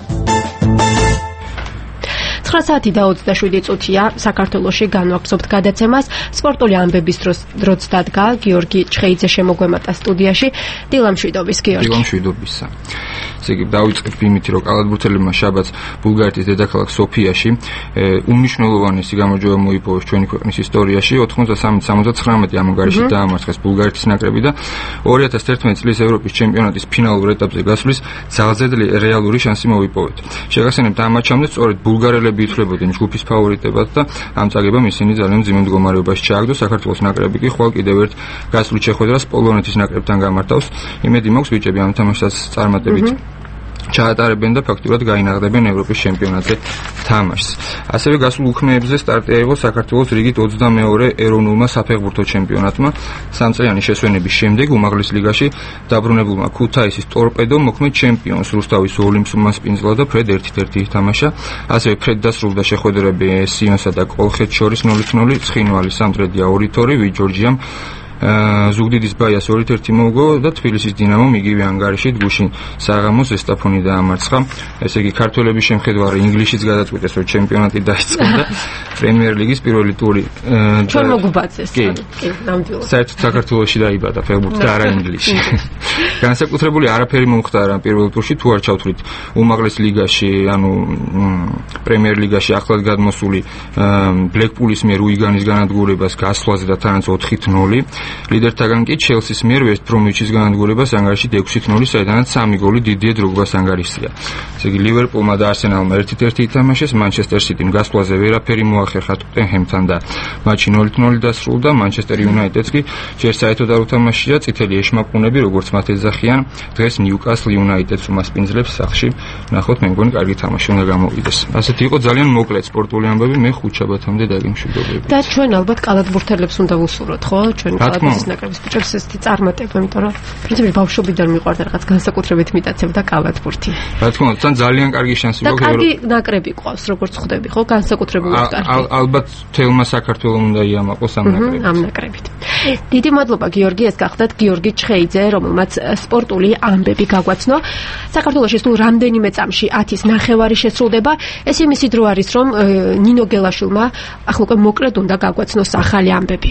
ცხრა საათი და ოცდაშვიდი წუთია საქართველოში განვაგრძობთ გადაცემას. სპორტული ამბების დროს დროც დადგა გიორგი ჩხეიძე შემოგვემატა სტუდიაში. დილამშვიდობის გიორგი. დილამშვიდობისა. ესე იგი დავიწყებ იმით, რომ კალათბურთელებმა შაბათს ბულგარეთის დედაქალაქ სოფიაში უმნიშვნელოვანესი გამარჯვება მოიპოვეს ჩვენი ქვეყნის ისტორიაში. ოთხმოცდასამი სამოცდათხრამეტი ამაგარიში დაამარცხეს ბულგარეთის ნაკრები და ორი ათას ერთმეტი წლის ევროპის ჩემპიონატის ფინალურ ეტაპზე გასვლის ძალზედ რეალური შანსი მოიპოვეთ. შეგახსენებთ, ამ მატჩამდე სწორედ ბულგარელები ითვლებოდნენ ჯგუფის ფავორიტებად და ამ წაგებამ ისინი ძალიან მძიმე მდგომარეობაში ჩააგდო. საქართველოს ნაკრები კი ხვალ კიდევ ერთ გასვლით შეხვედრას პოლონეთის ნაკრებთან გამართავს. იმედი მაქვს ბიჭები ამ თამაშს წარმატებით ჩაატარებენ და ფაქტურად გაინაღდებენ ევროპის ჩემპიონატზე თამაშს. ასევე გასულ უქმეებზე სტარტი აიღო საქართველოს რიგით ოცდამეორე ეროვნულმა საფეხბურთო ჩემპიონატმა. სამწლიანი შესვენების შემდეგ უმაღლეს ლიგაში დაბრუნებულმა ქუთაისის ტორპედომ მოქმედ ჩემპიონს რუსთავის ოლიმპიურმა სპინძლა და ფრედ ერთ-ერთი ითამაშა. ასევე ფრედ დასრულდა შეხვედრები სიონსა და კოლხეთს შორის ნულით ნული, ცხინვალის სამტრედია ორი თორი, ვიჯორჯიამ ზუგდიდის ბაიას ორი ერთი მოუგო და თბილისის დინამომ იგივე ანგარიშით გუშინ საღამოს ზესტაფონი დაამარცხა. ესე იგი ქართველების შემხედვარი ინგლისშიც გადაწყვიტეს, რომ ჩემპიონატი დაიწყო და პრემიერ ლიგის პირველი ტური ჩვენ მოგუბაძეს. კი, ნამდვილად. საერთოდ საქართველოში დაიბადა ფეხბურთი და არა ინგლისში. განსაკუთრებული არაფერი მომხდარა პირველ ტურში, თუ არ ჩავთვლით უმაღლეს ლიგაში, ანუ პრემიერ ლიგაში ახლად გადმოსული ბლეკპულის მიერ უიგანის განადგურებას გასვლაზე და თანაც ოთხი ნული. ლიდერთაგან კი ჩელსის მიერ ვესტ ბრომვიჩის განადგურებას ანგარიშით ექვსი ნული, საიდანაც სამი გოლი დიდიე დროგბას ანგარიშია. ესე იგი ლივერპულმა და არსენალმა ერთ-ერთი ითამაშეს, მანჩესტერ სიტიმ გასვლაზე ვერაფერი მოახერხა ტოტენჰემთან და მატჩი ნული ნული დასრულდა. მანჩესტერ იუნაიტედს კი ჯერ საერთოდ არ უთამაშია, წითელი ეშმაკუნები, როგორც მათ ეძახიან, დღეს ნიუკასლ იუნაიტედს უმასპინძლებს სახლში. ნახოთ, მე მგონი კარგი თამაში უნდა გამოვიდეს. ასეთი იყო ძალიან მოკლე სპორტული ამბები, მე ხუთ შაბათამდე დაგემშვიდობები. და ჩვენ ალბათ კალათბურთელებს უნდა ვუსურვოთ, ხო? ჩვენ კალათბურთის ნაკრების ბიჭებს ესეთი წარმატება, იმიტომ რომ პრინციპში ბავშვობიდან მიყვარდა რაღაც განსაკუთრებით მიტაცებდა კალათბურთი. რა თქმა უნდა, ძალიან კარგი შანსი გვაქვს. და კარგი ნაკრები ყავს, როგორც ხვდები, ხო? განსაკუთრებულად კარგი. ალბათ თელმა საქართველოს უნდა იამაყოს ამ ნაკრებით. ამ ნაკრებით. დიდი მადლობა გიორგი, ეს გახდათ გიორგი ჩხეიძე, რომელმაც სპორტული ამბები გაგვაცნო. საქართველოში თუ რამდენიმე წამში ათის ნახევარი შესრულდება, ეს იმისი დრო არის, რომ ნინო გელაშვილმა ახლა უკვე მოკლედ უნდა გაგვაცნოს ახალი ამბები.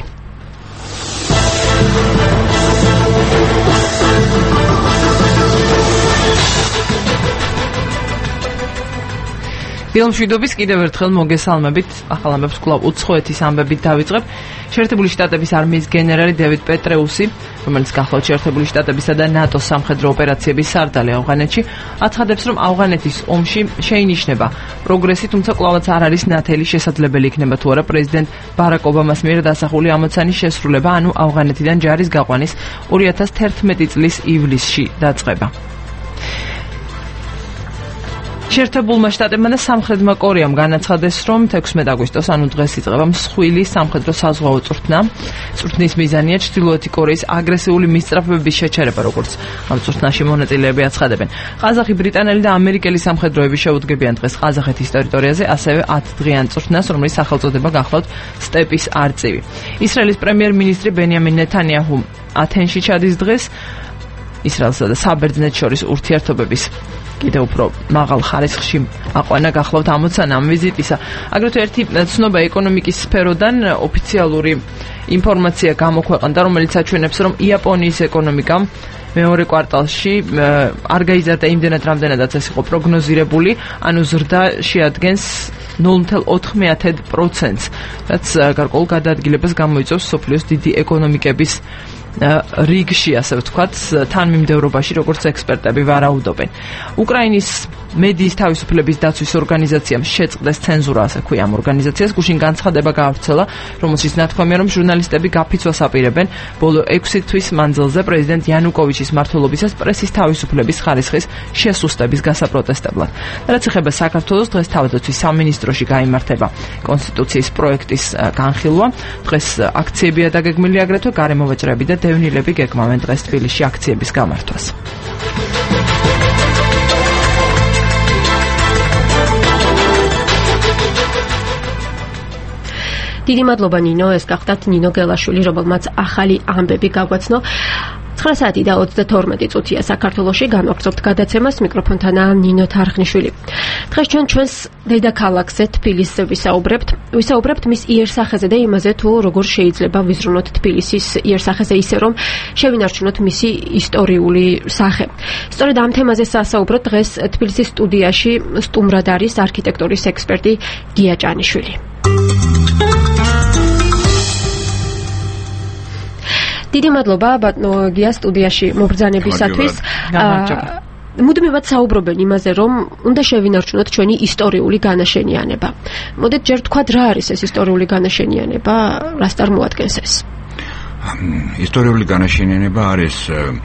ფილმშვიდობის კიდევ ერთხელ მოგესალმებით. ახალ ამბებს კვლავ უცხოეთის ამბებით დავიწყებ. შეერთებული შტატების არმიის გენერალი დევიდ პეტრეუსი, რომელიც გახლავთ შეერთებული შტატებისა და ნატოს სამხედრო ოპერაციების სარდალი ავღანეთში, აცხადებს, რომ ავღანეთის ომში შეინიშნება პროგრესი, თუმცა კვლავაც არ არის ნათელი შესაძლებელი იქნება თუ არა პრეზიდენტ ბარაკ ობამას მიერ დასახული ამოცანის შესრულება, ანუ ავღანეთიდან ჯარის გაყვანის ორი ათას თერთმეტი წლის ივლისში დაწყება. შეერთებულმა შტატებმა და სამხრეთმა კორეამ განაცხადეს, რომ თექვსმეტი აგვისტოს, ანუ დღეს იწყება მსხვილი სამხედრო საზღვაო წვრთნა. წვრთნის მიზანია ჩრდილოეთი კორეის აგრესიული მისწრაფებების შეჩერება, როგორც ამ წვრთნაში მონაწილეები აცხადებენ. ყაზახი, ბრიტანელი და ამერიკელი სამხედროები შეუდგებიან დღეს ყაზახეთის ტერიტორიაზე ასევე ათდღიან წვრთნას, რომლის სახელწოდება გახლავთ სტეპის არწივი. ისრაელის პრემიერ-მინისტრი ბენიამინ ნეთანიაჰუ ათენში ჩადის დღეს ისრაელსა და საბერძნეთს შორის ურთიერთობების კიდევ უფრო მაღალ ხარისხში აყვანა გახლავთ ამოცანა ამ ვიზიტისა. აგრეთვე ერთი ცნობა ეკონომიკის სფეროდან ოფიციალური ინფორმაცია გამოქვეყნდა, რომელიც აჩვენებს, რომ იაპონიის ეკონომიკამ მეორე კვარტალში არ გაიზარდა იმდენად, რამდენადაც ეს იყო პროგნოზირებული, ანუ ზრდა შეადგენს ნულ ათეულ ოთხ პროცენტს, რაც გარკვეულ გადაადგილებას გამოიწვევს მსოფლიოს დიდი ეკონომიკების რიგში, ასე ვთქვათ, თანმიმდევრობაში, როგორც ექსპერტები ვარაუდობენ. უკრაინის მედიის თავისუფლების დაცვის ორგანიზაციამ შეწყდეს ცენზურა, ასე ქვია ამ ორგანიზაციას. გუშინ განცხადება გაავრცელა, რომელშიც ნათქვამია, რომ ჟურნალისტები გაფიცვას აპირებენ ბოლო ექვსი თვის მანძილზე პრეზიდენტ იანუკოვიჩის მმართველობისას პრესის თავისუფლების ხარისხის შესუსტების გასაპროტესტებლად. რაც ეხება საქართველოს, დღეს თავდაცვის სამინისტროში გაიმართება კონსტიტუციის პროექტის განხილვა. დღეს აქციებია დაგეგმილი, აგრეთვე გარემოვაჭრეები და დევნილები გეგმავენ დღეს თბილისში აქციების გამართვას. დიდი მადლობა ნინო, ეს გახდათ ნინო გელაშვილი, რომელმაც ახალი ამბები გაგვაცნო. ცხრა საათი და ოცდათორმეტი წუთია საქართველოში, განვაგრძობთ გადაცემას, მიკროფონთანაა ნინო თარხნიშვილი. დღეს ჩვენ ჩვენს დედაქალაქზე თბილისზე ვისაუბრებთ. ვისაუბრებთ მის იერსახეზე და იმაზე, თუ როგორ შეიძლება ვიზრუნოთ თბილისის იერსახეზე ისე, რომ შევინარჩუნოთ მისი ისტორიული სახე. სწორედ ამ თემაზე სასაუბროთ დღეს თბილისის სტუდიაში სტუმრად არის არქიტექტურის ექსპერტი გია ჭანიშვილი. დიდი მადლობა ბატონო გია სტუდიაში მობრძანებისათვის. მუდმივად საუბრობენ იმაზე, რომ უნდა შევინარჩუნოთ ჩვენი ისტორიული განაშენიანება. მოდით ჯერ ვთქვათ, რა არის ეს ისტორიული განაშენიანება, რას წარმოადგენს ეს? ისტორიული განაშენიანება არის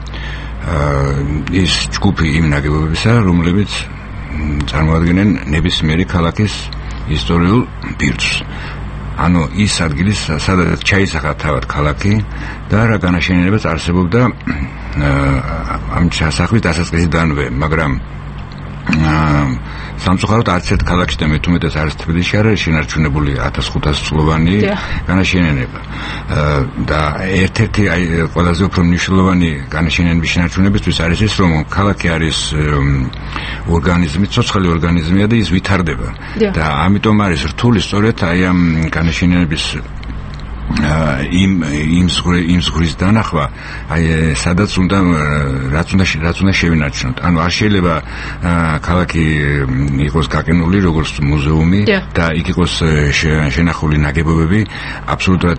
ის ჯგუფი იმ ნაგებობებისა, რომლებიც წარმოადგენენ ნებისმიერი ქალაქის ისტორიულ ბირთვს. ანუ ის ადგილი, სადაც ჩაისახა თავად ქალაქი და რა განაშენიანებაც არსებობდა ამ სასახლის დასაწყისიდანვე, მაგრამ სამწუხაროდ არც ერთ ქალაქში და მით უმეტეს არც თბილისში არ არის შენარჩუნებული ათას ხუთასი წლოვანი განაშენიანება. და ერთ-ერთი აი ყველაზე უფრო მნიშვნელოვანი განაშენიანების შენარჩუნებისთვის არის ის, რომ ქალაქი არის ორგანიზმი, ცოცხალი ორგანიზმია და ის ვითარდება. და ამიტომ არის რთული სწორედ აი ამ განაშენიანების იმ იმ იმ ზღვის დანახვა, აი სადაც უნდა რაც უნდა რაც უნდა შევინარჩუნოთ. ანუ არ შეიძლება ქალაქი იყოს გაკენული როგორც მუზეუმი და იქ იყოს შენახული ნაგებობები აბსოლუტურად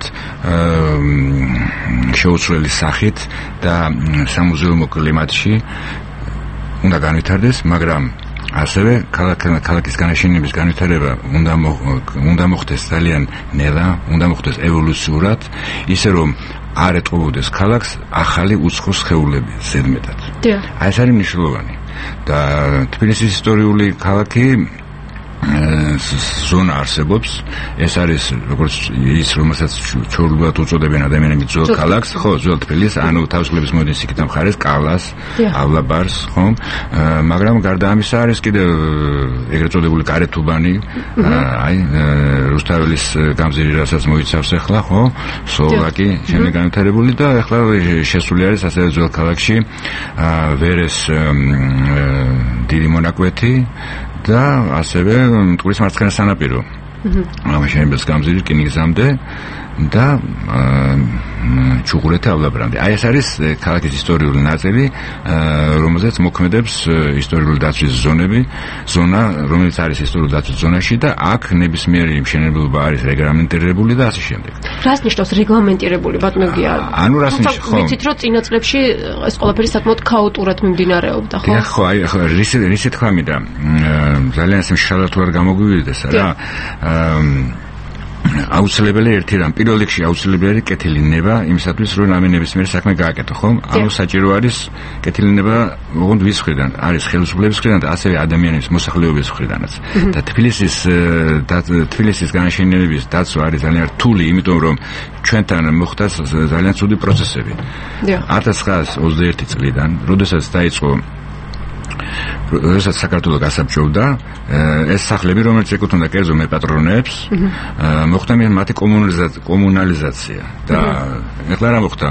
შეუცვლელი სახით და სამუზეუმო კლიმატში უნდა განვითარდეს, მაგრამ ასევე ქალაქის განაშენების განვითარება უნდა უნდა მოხდეს ძალიან ნელა, უნდა მოხდეს ევოლუციურად, ისე რომ არ ეტყობოდეს ქალაქს ახალი უცხო სხეულები ზედმეტად. აი ეს არის მნიშვნელოვანი. და თბილისის ისტორიული ქალაქი ზონა არსებობს. ეს არის როგორც ის რომელსაც ჩორლულად უწოდებენ ადამიანები ძველ ქალაქს, ხო, ძველ თბილისს, ანუ თავისუფლების მოედნის იქით მხარეს, კალას, ავლაბარს, ხო? მაგრამ გარდა ამისა არის კიდევ ეგრეთ წოდებული კარეთუბანი, აი რუსთაველის გამზირი, რასაც მოიცავს ახლა, ხო? სლოვაკი, შემდეგ განვითარებული და ახლა შესული არის ასევე ძველ ქალაქში ვერეს დიდი მონაკვეთი და ასევე მტკვრის მარცხენა სანაპირო. აჰა. ამაშენებს გამზირი რკინიგზამდე და ჩუღურეთი ავლაბრამდე. აი ეს არის ქალაქის ისტორიული ნაწილი, რომელზეც მოქმედებს ისტორიული დაცვის ზონები, ზონა, რომელიც არის ისტორიული დაცვის ზონაში და აქ ნებისმიერი მშენებლობა არის რეგლამენტირებული და ასე შემდეგ. რას ნიშნავს რეგლამენტირებული, ბატონო გია? ანუ რას ნიშნავს? ხო. ვიცით რომ წინა წლებში ეს ყველაფერი საკმაოდ ქაოტურად მიმდინარეობდა, ხო? ხო, აი ახლა რის რის თქმა მინდა ძალიან ისე მშრალად არ გამოგვივიდეს რა. აუცილებელი ერთი რამ, პირველ რიგში აუცილებელი კეთილინება იმისათვის, რომ რამე ნებისმიერ საქმე გააკეთო, ხო? ანუ საჭირო არის კეთილინება ოღონდ ვის მხრიდან, არის ხელისუფლების მხრიდან და ასევე ადამიანების მოსახლეობის მხრიდანაც. და თბილისის თბილისის განაშენიანების დაცვა არის ძალიან რთული, იმიტომ რომ ჩვენთან მოხდა ძალიან ცუდი პროცესები. ათას ცხრაას ოცდაერთი წლიდან, როდესაც დაიწყო როდესაც საქართველო გასაბჭოვდა, ეს სახლები, რომელიც ეკუთვნოდა კერძო მეპატრონეებს, მოხდა მათი კომუნალიზაცია და ეხლა რა მოხდა?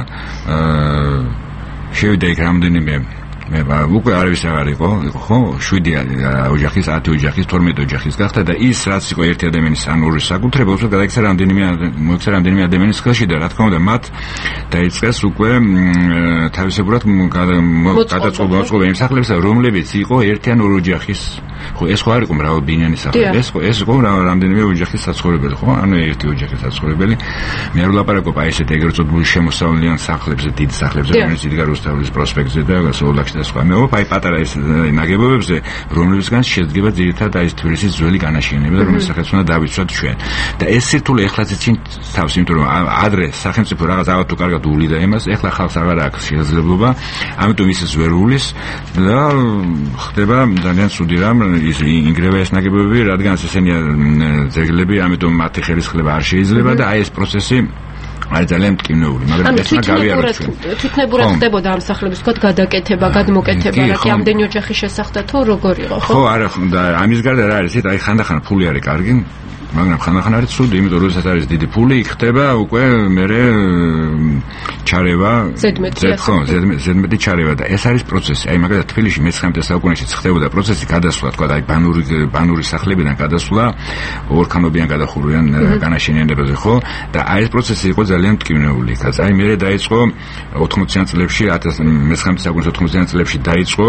შევიდა იქ რამდენიმე მე უკვე არავის აღარ იყო, ხო? შვიდი ოჯახის, ათი ოჯახის, თორმეტი ოჯახის გახდა და ის რაც იყო ერთი ადამიანის ან ორი საკუთრება, უბრალოდ გადაიქცა რამდენიმე მოიქცა რამდენიმე ადამიანის ხელში და რა თქმა უნდა მათ დაიწყეს უკვე თავისებურად გადაწყობა მოწყობა იმ სახლებს, რომლებიც იყო ერთი ან ორი ოჯახის, ხო, ეს ხო არ იყო მრავალბინიანი სახლები, ეს ხო ეს იყო რამდენიმე ოჯახის საცხოვრებელი, ხო? ანუ ერთი ოჯახის საცხოვრებელი. მე არ ვლაპარაკობ აი ესეთ ეგრეთ წოდებული შემოსავლიან სახლებზე, დიდ სახლებზე, რომელიც იდგა რუსთაველის პროსპექტზე და სოლოქში და სხვა. მე ვფიქრობ აი პატარა ეს ნაგებობებზე, რომლებისგან შედგება ძირითადად აი თბილისის ძველი განაშენიანება და რომელსაც სახელმწიფო უნდა დავიცვათ ჩვენ. და ეს სირთულე ეხლაც წინ თავს, იმიტომ რომ ადრე სახელმწიფო რაღაც ავად თუ კარგად უვლიდა იმას, ეხლა ხალხს აღარ აქვს შესაძლებლობა, ამიტომ ისიც ვერ უვლის და ხდება ძალიან ცუდი რამ ის ინგრევა ეს ნაგებობები, რადგან ესენია ძეგლები, ამიტომ მათი ხელისხლება არ შეიძლება და აი ეს პროცესი აი ძალიან მტკივნეული, მაგრამ ეს რა გავიაროთ ჩვენ. თვითნებურად ხდებოდა ამ სახლების თქვა გადაკეთება, გადმოკეთება, რა კი ამდენი ოჯახის შესახდა თუ როგორ იყო, ხო? ხო, არა, და ამის გარდა რა არის, აი ხანდახან ფული არის კარგი, მაგრამ ხანდახან არის ცუდი, იმიტომ რომ როდესაც არის დიდი ფული, იქ ხდება უკვე მერე ჩარევა, ზედმეტი, ზედმეტი ჩარევა და ეს არის პროცესი. აი მაგალითად თბილისში მეცხრამეტე საუკუნეში ხდებოდა პროცესი გადასვლა, თქვა აი ბანური ბანური სახლებიდან გადასვლა ორქანობიან გადახურვიან განაშენიანებაზე, ხო? და აი ეს პროცესი იყო ძალიან მტკივნეული. აი მერე დაიწყო ოთხმოციან წლებში, მეცხრამეტე საუკუნის ოთხმოციან წლებში დაიწყო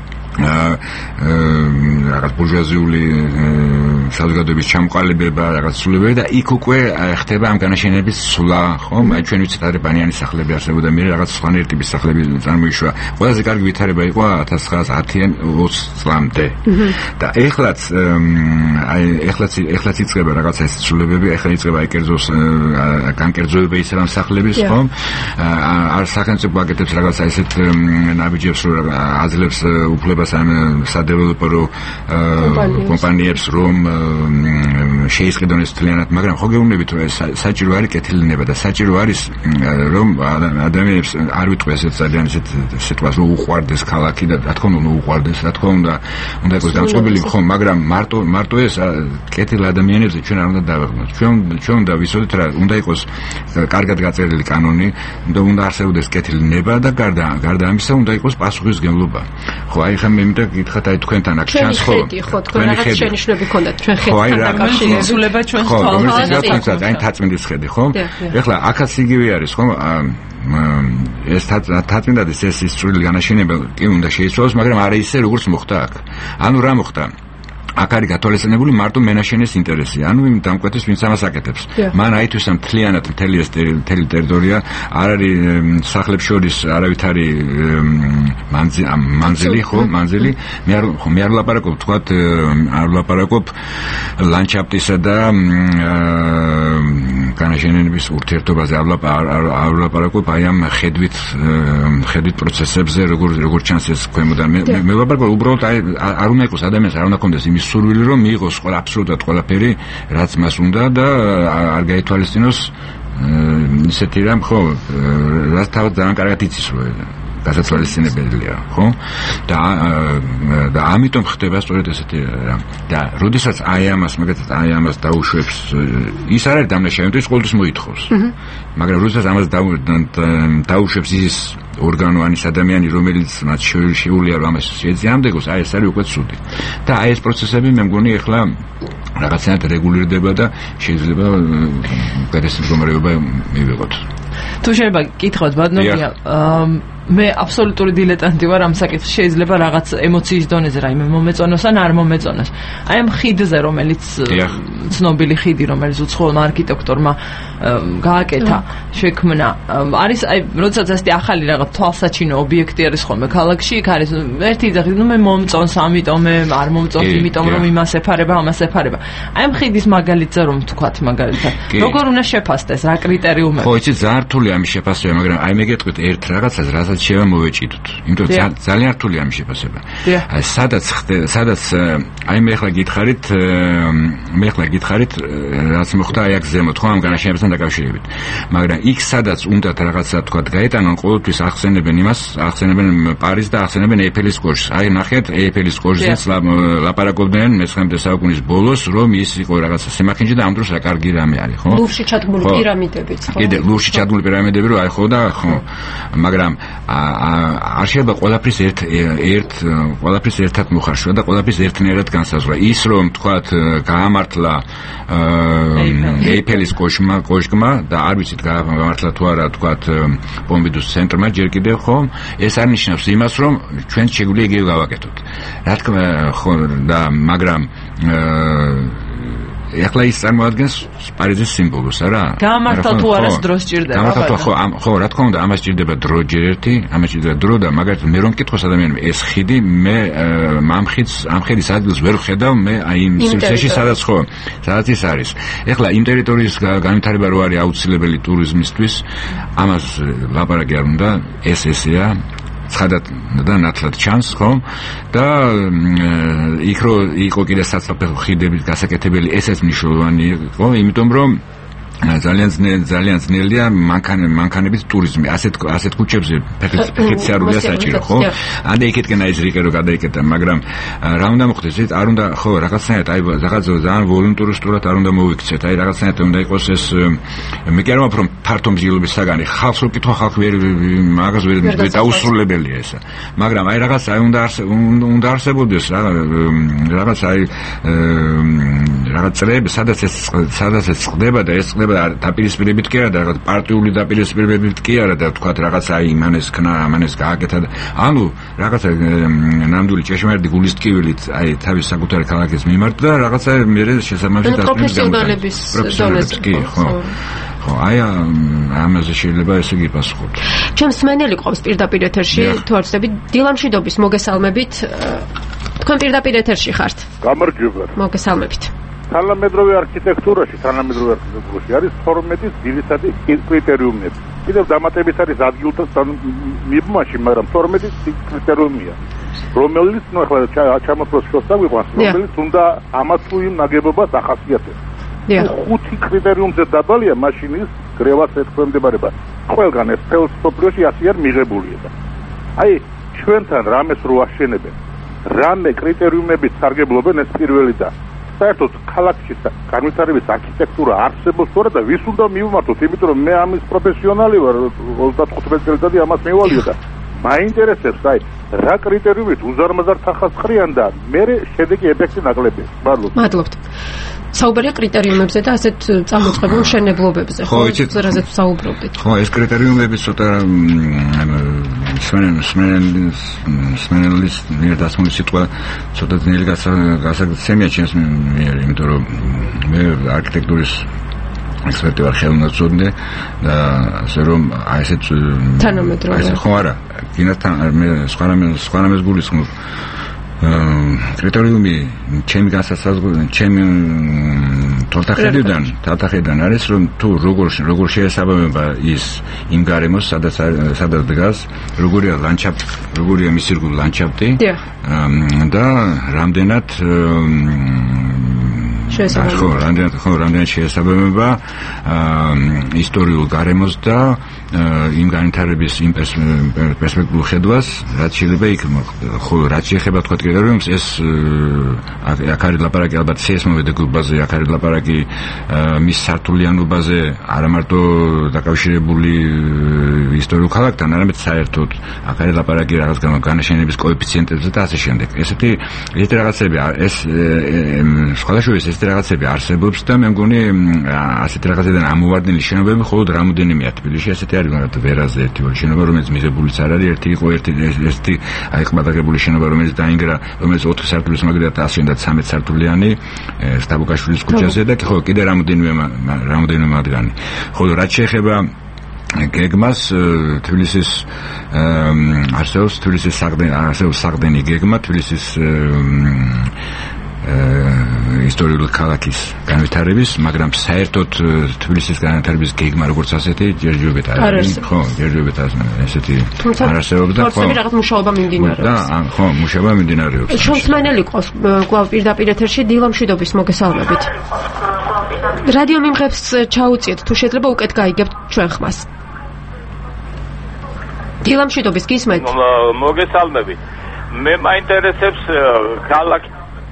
რაღაც ბურჟუაზიული საზოგადოების ჩამოყალიბება, რაღაც ცვლილებები და იქ უკვე ხდება ამ განაშენების ცვლა, ხო? აი ჩვენ ვიცით არის ბანიანი სახლები არსებობდა, მე რაღაც სხვანაირი ტიპის სახლები წარმოიშვა. ყველაზე კარგი ვითარება იყო ათას ცხრაას ათიან ოცს წლამდე. და ეხლაც აი ეხლაც ეხლაც იწყება რაღაცა ეს ცვლილებები, ეხლა იწყება აი კერძოს განკერძოება ის რამ სახლების, ხო? არ სახელმწიფო აკეთებს რაღაცა ესეთ ნაბიჯებს, რომ აძლევს უფლებას ამ სადეველოპერო კომპანიებს, რომ შეისყიდონ ეს თლიანად, მაგრამ ხო გეუბნებით რომ საჭირო არის კეთილინება და საჭირო არის რომ ადამიანებს არ ვიტყვი ესეთ ძალიან ესეთ სიტყვას რომ უყვარდეს ქალაქი და რა თქმა უნდა უყვარდეს, რა თქმა უნდა უნდა იყოს განწყობილი, ხო, მაგრამ მარტო მარტო ეს კეთილ ადამიანებზე ჩვენ არ უნდა დავეხმაროთ. ჩვენ ჩვენ უნდა ვიცოდეთ რა უნდა იყოს კარგად გაწერილი კანონი, უნდა არსებობდეს კეთილინება და გარდა გარდა ამისა უნდა იყოს პასუხისმგებლობა. ხო, აი ხა მე მინდა გითხრათ აი თქვენთან აქ ჩანს ხო? ხო, თქვენ რაღაც შენიშვნები გქონდათ ჩვენ ხედთან დაკავშირებით. სულება ჩვენს თვალს. ხო, რომელიც გითხრათ აი თაწმინდის ხედი, ხო? ეხლა აქაც იგივე არის, ხო? ეს თაწმინდადის ეს ის წვრილი განაშენება კი უნდა შეიცვალოს, მაგრამ არა ისე როგორც მოხდა აქ. ანუ რა მოხდა? აქ არის გათვალისწინებული მარტო მენაშენის ინტერესი, ანუ იმ დამკვეთის ვინც ამას აკეთებს. მან აითვისა მთლიანად მთელი ეს მთელი ტერიტორია, არ არის სახლებს შორის არავითარი მანძილი, ხო, მანძილი. მე არ მე არ ვლაპარაკობ, თქვათ, არ ვლაპარაკობ ლანდშაფტისა და განაშენების ურთიერთობაზე ავლაპარაკობ აი ამ ხედვით ხედვით პროცესებზე როგორ როგორ ჩანს ეს ქვემოდან მე მე ვაბარგო უბრალოდ აი არ უნდა იყოს ადამიანს არ უნდა კონდეს იმის სურვილი რომ მიიღოს ყველა აბსოლუტურად ყველაფერი რაც მას უნდა და არ გაითვალისწინოს ისეთი რამ ხო რაც თავად ძალიან კარგად იცის რომ გასაცვალისწინებელია ხო და და ამიტომ ხდება სწორედ ესეთი რამ და როდესაც აი ამას მაგათაც აი ამას დაუშვებს ის არ არის დამნაშავე ის ყოველთვის მოითხოვს მაგრამ როდესაც ამას დაუშვებს ის ორგანო ან ის ადამიანი რომელიც მათ შეუძლია რომ ამას შეეძიამდეკოს აი ეს არის უკვე ცუდი და აი ეს პროცესები მე მგონი ახლა რაღაცნაირად რეგულირდება და შეიძლება გადასი მდგომარეობა მივიღოთ თუ შეიძლება გითხრათ ბადნოვია მე აბსოლუტური დილეტანტი ვარ ამ საკითხში შეიძლება რაღაც ემოციის დონეზე რაიმე მომეწონოს ან არ მომეწონოს აი ამ ხიდზე რომელიც ცნობილი ხიდი რომელიც უცხოელმა არქიტექტორმა გააკეთა შექმნა არის აი როდესაც ასეთი ახალი რაღაც თვალსაჩინო ობიექტი არის ხოლმე ქალაქში იქ არის ერთი ძაღლი ნუ მე მომწონს ამიტომ მე არ მომწონს იმიტომ რომ იმას ეფარება ამას ეფარება აი ამ ხიდის მაგალითზე რომ თქვათ მაგალითად როგორ უნდა შეფასდეს რა კრიტერიუმები ხო იცი ძალიან რთულია ამის შეფასება მაგრამ აი მე გეტყვით ერთ რაღაცას რასაც შევა მოვეჭიდოთ იმიტომ ძალიან რთულია ამის შეფასება აი სადაც სადაც აი მე ახლა გითხარით მე ახლა გითხარით რაც მოხდა აი აქ ზემოთ ხო ამ განაშენებასთან დაკავშირებით მაგრამ იქ სადაც უნდათ რაღაცა თქვა გაეტანონ ყოველთვის ახსენებენ იმას ახსენებენ პარიზს და ახსენებენ ეიფელის კოშკს აი ნახეთ ეიფელის კოშკზეც ლაპარაკობდნენ მეცხრამეტე საუკუნის ბოლოს რომ ის იყო რაღაცა სიმახინჯე და ამ დროს რა კარგი რამე არის ხო ლუვრში ჩადგმული პირამიდებიც ხო კიდე ლუვრში ჩადგმული პირამიდები რო აი ხო და ხო მაგრამ არ შეიძლება ყველაფრის ერთ ერთ ყველაფრის ერთად მოხარშვა და ყველაფრის ერთნაირად განსაზღვრა ის რომ თქვათ გაამართლა ეიფელის კოშკმა კოშკმა და არ ვიცით გაამართლა თუ არა თქვათ პომპიდუს ცენტრმა ჯერ კიდევ ხო ეს არ ნიშნავს იმას რომ ჩვენ შეგვიძლია იგივე გავაკეთოთ რა თქმა ხო და მაგრამ ეხლა ის წარმოადგენს პარიზის სიმბოლოს არა გამართლა თუ არა დრო სჭირდება გამართლა ხო ხო რა თქმა უნდა ამას სჭირდება დრო ჯერ ერთი ამას სჭირდება დრო და მაგალითად მე რომ მკითხოს ადამიანს ეს ხიდი მე ამ ხიდს ამ ხიდის ადგილს ვერ ვხედავ მე აი იმ სივრცეში სადაც ხო სადაც ის არის ეხლა იმ ტერიტორიის განვითარება რო არის აუცილებელი ტურიზმისთვის ამას ლაპარაკი არ უნდა ეს ესეა ცხადად და ნათლად ჩანს ხო და იქ რო იყო კიდე საცალფეხო ხიდების გასაკეთებელი ესეც მნიშვნელოვანი იყო იმიტომ რომ ძალიან ძალიან ძნელია მანქანე მანქანების ტურიზმი ასეთ ასეთ ქუჩებზე ფეხით საჭირო ხო ანდა იქეთკენ აი ზრიკე რო გადაიკეტა მაგრამ რა უნდა მოხდეს ის არ უნდა ხო რაღაცნაირად აი რაღაც ძალიან ვოლუნტურისტულად არ უნდა მოიქცეთ აი რაღაცნაირად უნდა იყოს ეს მე კი არ ვამბობ რომ ფართო მსჯელობის საგანი ხალხს რო კითხვა ხალხი ვერ მაგას ვერ დაუსრულებელია ესა მაგრამ აი რაღაც აი უნდა უნდა არსებობდეს რაღაც აი რაღაც წრეები სადაც ეს სადაც ეს ხდება და ეს ხდება დაპირისპირებით კი არა და რაღაც პარტიული დაპირისპირებით კი არა და თქვათ რაღაც აი იმანეს ქნა ამანეს გააკეთა ანუ რაღაცა ნამდვილი ჭეშმარიტი გულის ტკივილით აი თავის საკუთარი ქალაქის მიმართ და რაღაცა მე შესაბამისად პროფესიონალების დონეზე კი ხო ხო აი ამაზე შეიძლება ესე იგი პასუხობთ ჩემს მენელი ყავს პირდაპირ ეთერში თუ არ ვცდები დილამშვიდობის მოგესალმებით თქვენ პირდაპირ ეთერში ხართ გამარჯობა მოგესალმებით თანამედროვე არქიტექტურაში, თანამედროვე არქიტექტურაში არის თორმეტის ძირითადი კრიტერიუმები. კიდევ დამატებით არის ადგილთან მიბმაში, მაგრამ თორმეტის კრიტერიუმია. რომელიც ნუ ახლა ჩამოთვლას შორს დაგვიყვანს, რომელიც უნდა ამას თუ იმ ნაგებობას ახასიათებს. ხუთი კრიტერიუმზე დაბალია მაშინის გრევას ეთქვემდებარება. ყველგან ეს თელს სოფლიოში ასე არ მიღებულია. აი ჩვენთან რამეს რო აშენებენ, რამე კრიტერიუმებით სარგებლობენ ეს პირველი და საერთოდ ქალაქში განვითარების არქიტექტურა არსებობს თორე და ვის უნდა მივმართოთ იმიტომ რომ მე ამის პროფესიონალი ვარ ოცდათხუთმეტი წელიწადი ამას მევალია და მაინტერესებს აი რა კრიტერიუმით უზარმაზარ თანხას ხრიან და მე შედეგი ეფექტი ნაკლებია მადლობთ მადლობთ საუბარია კრიტერიუმებზე და ასეთ წამოწყებულ მშენებლობებზე ხო რაზეც საუბრობდით ხო ეს კრიტერიუმები ცოტა სმენელი სმენელი სმენელი მე დასმული სიტყვა ცოტა ძნელი გასაგრძელია ჩემს მიერ იმიტომ რომ მე არქიტექტურის ექსპერტი ვარ ხელნაწოდნე და ასე რომ აი ესეც თანამედროვე აი ხო არა კინოთან მე სხვა რამე სხვა რამეს გულისხმობ კრიტერიუმი ჩემი განსაზღვრებით ჩემი თვალთახედიდან თვალთახედიდან არის რომ თუ როგორ როგორ შეესაბამება ის იმ გარემოს სადაც სადაც დგას როგორია ლანდშაფტი როგორია მისი რგული ლანდშაფტი და რამდენად შეესაბამება ხო რამდენად ხო რამდენად შეესაბამება ისტორიულ გარემოს და იმ განვითარების იმ პერსპექტიულ ხედვას რაც შეიძლება იქ ხო რაც შეეხება თქვა კიდევ რომ ეს აქ არის ლაპარაკი ალბათ სეისმომედეგობაზე აქ არის ლაპარაკი მის სართულიანობაზე არა მარტო დაკავშირებული ისტორიულ ქალაქთან არამედ საერთოდ აქ არის ლაპარაკი რაღაც განაშენების კოეფიციენტებზე და ასე შემდეგ ესეთი ესეთი რაღაცები ეს სხვადასხვა ესეთი რაღაცები არსებობს და მე მგონი ასეთი რაღაციდან ამოვარდნილი შენობები მხოლოდ რამოდენიმეა თბილისში ესეთი არის მაგრამ ვერაზე ერთი ორი შენობა რომელიც მიღებულიც არ არის ერთი იყო ერთი ერთი აი ყბადაღებული შენობა რომელიც დაინგრა რომელიც ოთხი სართულის მაგალითად აშენდა ცამეტ სართულიანი სტაბუკაშვილის ქუჩაზე და ხო კიდე რამოდენიმე რამოდენიმე მათგანი ხო რაც შეეხება გეგმას თბილისის არსებობს თბილისის საყდენი არსებობს საყდენი გეგმა თბილისის ისტორიული ქალაქის განვითარების, მაგრამ საერთოდ თბილისის განვითარების გეგმა როგორც ასეთი ჯერჯერობით არ არის. ხო, ჯერჯერობით ასეთი არ არსებობს და ხო. რაღაც მუშაობა მიმდინარეობს. და ხო, მუშაობა მიმდინარეობს. შომსმენელი ყავს კვლავ პირდაპირ ეთერში დილამშვიდობის მოგესალმებით. რადიო მიმღებს ჩაუწიეთ, თუ შეიძლება უკეთ გაიგებთ ჩვენ ხმას. დილამშვიდობის გისმენთ? მოგესალმებით. მე მაინტერესებს ქალაქი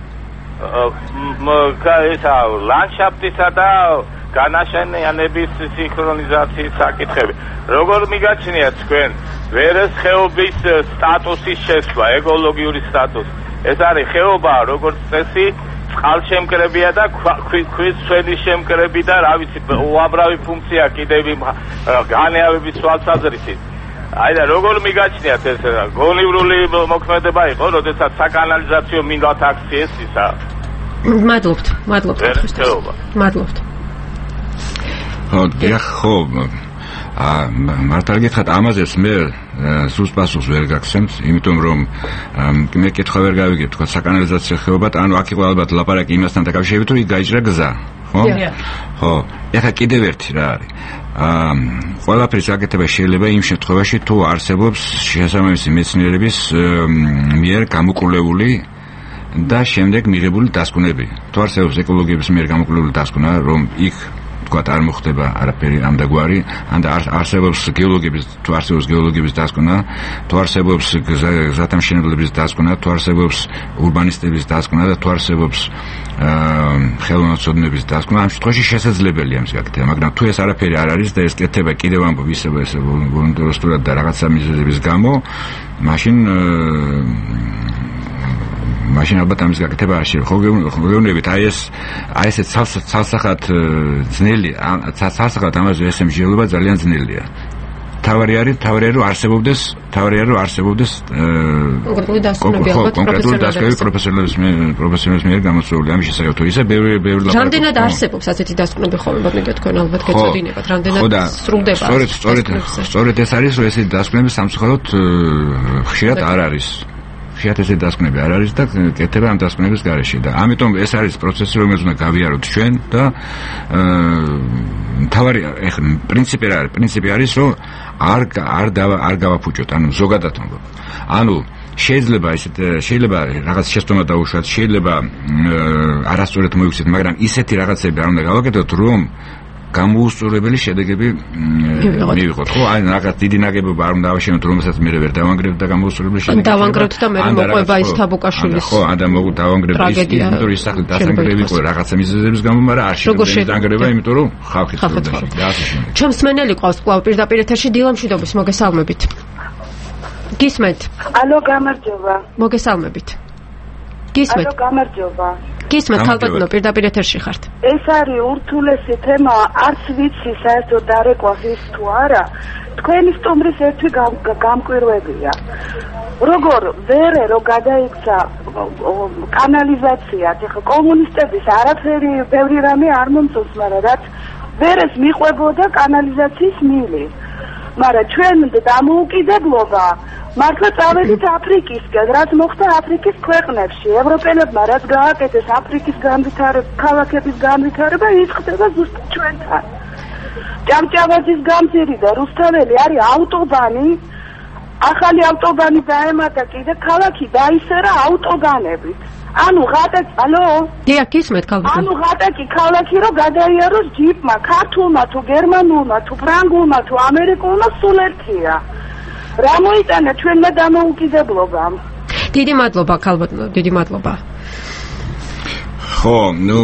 ესა ლანდშაფტისა და განაშენიანების სინქრონიზაციის საკითხები. როგორ მიგაჩნიათ თქვენ ვერეს ხეობის სტატუსის შესვლა, ეკოლოგიური სტატუსი? ეს არის ხეობა როგორც წესი, წყალშემკრებია და ქვის სვენის შემკრები და რა ვიცი, უამრავი ფუნქცია კიდევ განეავების თვალსაზრისით. აი და როგორ მიგაჩნიათ ეს გონივრული მოქმედება იყო, როდესაც საკანალიზაციო მინდათ აქციეს ისა? მადლობთ, მადლობთ. მადლობთ. ხო, დიახ, ხო. აა მართლა გითხრათ, ამაზეც მე სულს პასუხს ვერ გაგცემთ, იმიტომ რომ მე კითხვა ვერ გავიგებ, თქვა საკანალიზაციო ხეობად, ანუ აქ იყო ალბათ ლაპარაკი იმასთან დაკავშირებით, რომ იქ გაიჭრა გზა, ხო? ხო. ეხლა კიდევ ერთი რა არის? აა ყველაფრის გაკეთება შეიძლება იმ შემთხვევაში, თუ არსებობს შესაბამისი მეცნიერების მიერ გამოკვლეული და შემდეგ მიღებული დასკვნები. თუ არსებობს ეკოლოგების მიერ გამოკვლეული დასკვნა, რომ იქ თქვათ არ მოხდება არაფერი ამდაგვარი, ან არსებობს გეოლოგების, თუ არსებობს გეოლოგების დასკვნა, თუ არსებობს გზათამშენებლების დასკვნა, თუ არსებობს ურბანისტების დასკვნა და თუ არსებობს ხელოვნაცოდნების დასკვნა, ამ შემთხვევაში შესაძლებელია ამის გაკეთება, მაგრამ თუ ეს არაფერი არ არის და ეს კეთება კიდევ ამბობ ისევ ეს ვოლუნტარულად და რაღაცა მიზეზების გამო, მაშინ მაშინ ალბათ ამის გაკეთება არ შეიძლება. ხო გეუბნებით, აი ეს აი ესე ცალსახად ძნელი, ცალსახად ამაზე ეს მსჯელობა ძალიან ძნელია. თავარი არის, თავარი რომ არსებობდეს, თავარი რომ არსებობდეს კონკრეტული დასკვნები ალბათ კონკრეტული დასკვნები პროფესორების პროფესორების მიერ გამოსწორებული. ამის შესახებ თუ ისე ბევრი ბევრი ლაპარაკი. რამდენად არსებობს ასეთი დასკვნები ხოლმე, ბატონო, თქვენ ალბათ გეწოდინებათ, რამდენად სრულდება? სწორედ, სწორედ, სწორედ ეს არის, რომ ესეთი დასკვნები სამწუხაროდ ხშირად არ არის. ხშირად ესეთი დასკვნები არ არის და კეთება ამ დასკვნების გარეშე და ამიტომ ეს არის პროცესი, რომელიც უნდა გავიაროთ ჩვენ და თავარი ეხლა პრინციპი რა არის? პრინციპი არის, რომ არ არ არ გავაფუჭოთ, ანუ ზოგადად ვამბობ. ანუ შეიძლება ისეთ შეიძლება რაღაც შეცდომა დაუშვათ, შეიძლება არასწორად მოიქცეთ, მაგრამ ისეთი რაღაცები არ უნდა გავაკეთოთ, რომ გამოუსწორებელი შედეგები მივიღოთ. ხო, აი რაღაც დიდი ნაგებობა არ უნდა ავაშენოთ, რომელსაც მე ვერ დავანგრევთ და გამოუსწორებელი შედეგები. დავანგრევთ და მე მოყვება ის თაბუკაშვილის. ხო, ან და დავანგრევთ ის, იმიტომ რომ ის სახლი დასანგრევი იყო რაღაცა მიზეზების გამო, მაგრამ არ შეიძლება დაანგრევა, იმიტომ რომ ხალხი ცხოვრობდა და ასე შემდეგ. ჩემს მენელი ყავს კვლავ პირდაპირ ეთერში დილამშვიდობის მოგესალმებით. გისმენთ? ალო, გამარჯობა. მოგესალმებით. გისმენთ? ალო, გამარჯობა. გისმენთ, ხალბატონო, პირდაპირ ეთერში ხართ. ეს არის ურთულესი თემა, არც ვიცი საერთოდ დარეკვა ის თუ არა. თქვენი სტუმრის ერთი გამკვირვებია. როგორ ვერე რო გადაიქცა კანალიზაცია, ეხლა კომუნისტების არაფერი ბევრი რამე არ მომწონს, მაგრამ რაც ვერეს მიყვებოდა კანალიზაციის მილი. მაგრამ ჩვენ დამოუკიდებლობა მართლა წავედით აფრიკისკენ, რაც მოხდა აფრიკის ქვეყნებში. ევროპელებმა რაც გააკეთეს აფრიკის განვითარება, ქალაქების განვითარება, ის ხდება ზუსტად ჩვენთან. ჭავჭავაძის გამზირი და რუსთაველი არის ავტობანი. ახალი ავტობანი დაემატა კიდე ქალაქი დაისერა ავტობანებით. ანუ ღატაკი, ალო? დიახ, გისმენთ ქალბატონო. ანუ ღატაკი ქალაქი რომ გადაიაროს ჯიპმა, ქართულმა თუ გერმანულმა თუ ფრანგულმა თუ ამერიკულმა სულ ერთია. რა მოიტანა ჩვენმა დამოუკიდებლობამ? დიდი მადლობა ქალბატონო, დიდი მადლობა. ხო, ნუ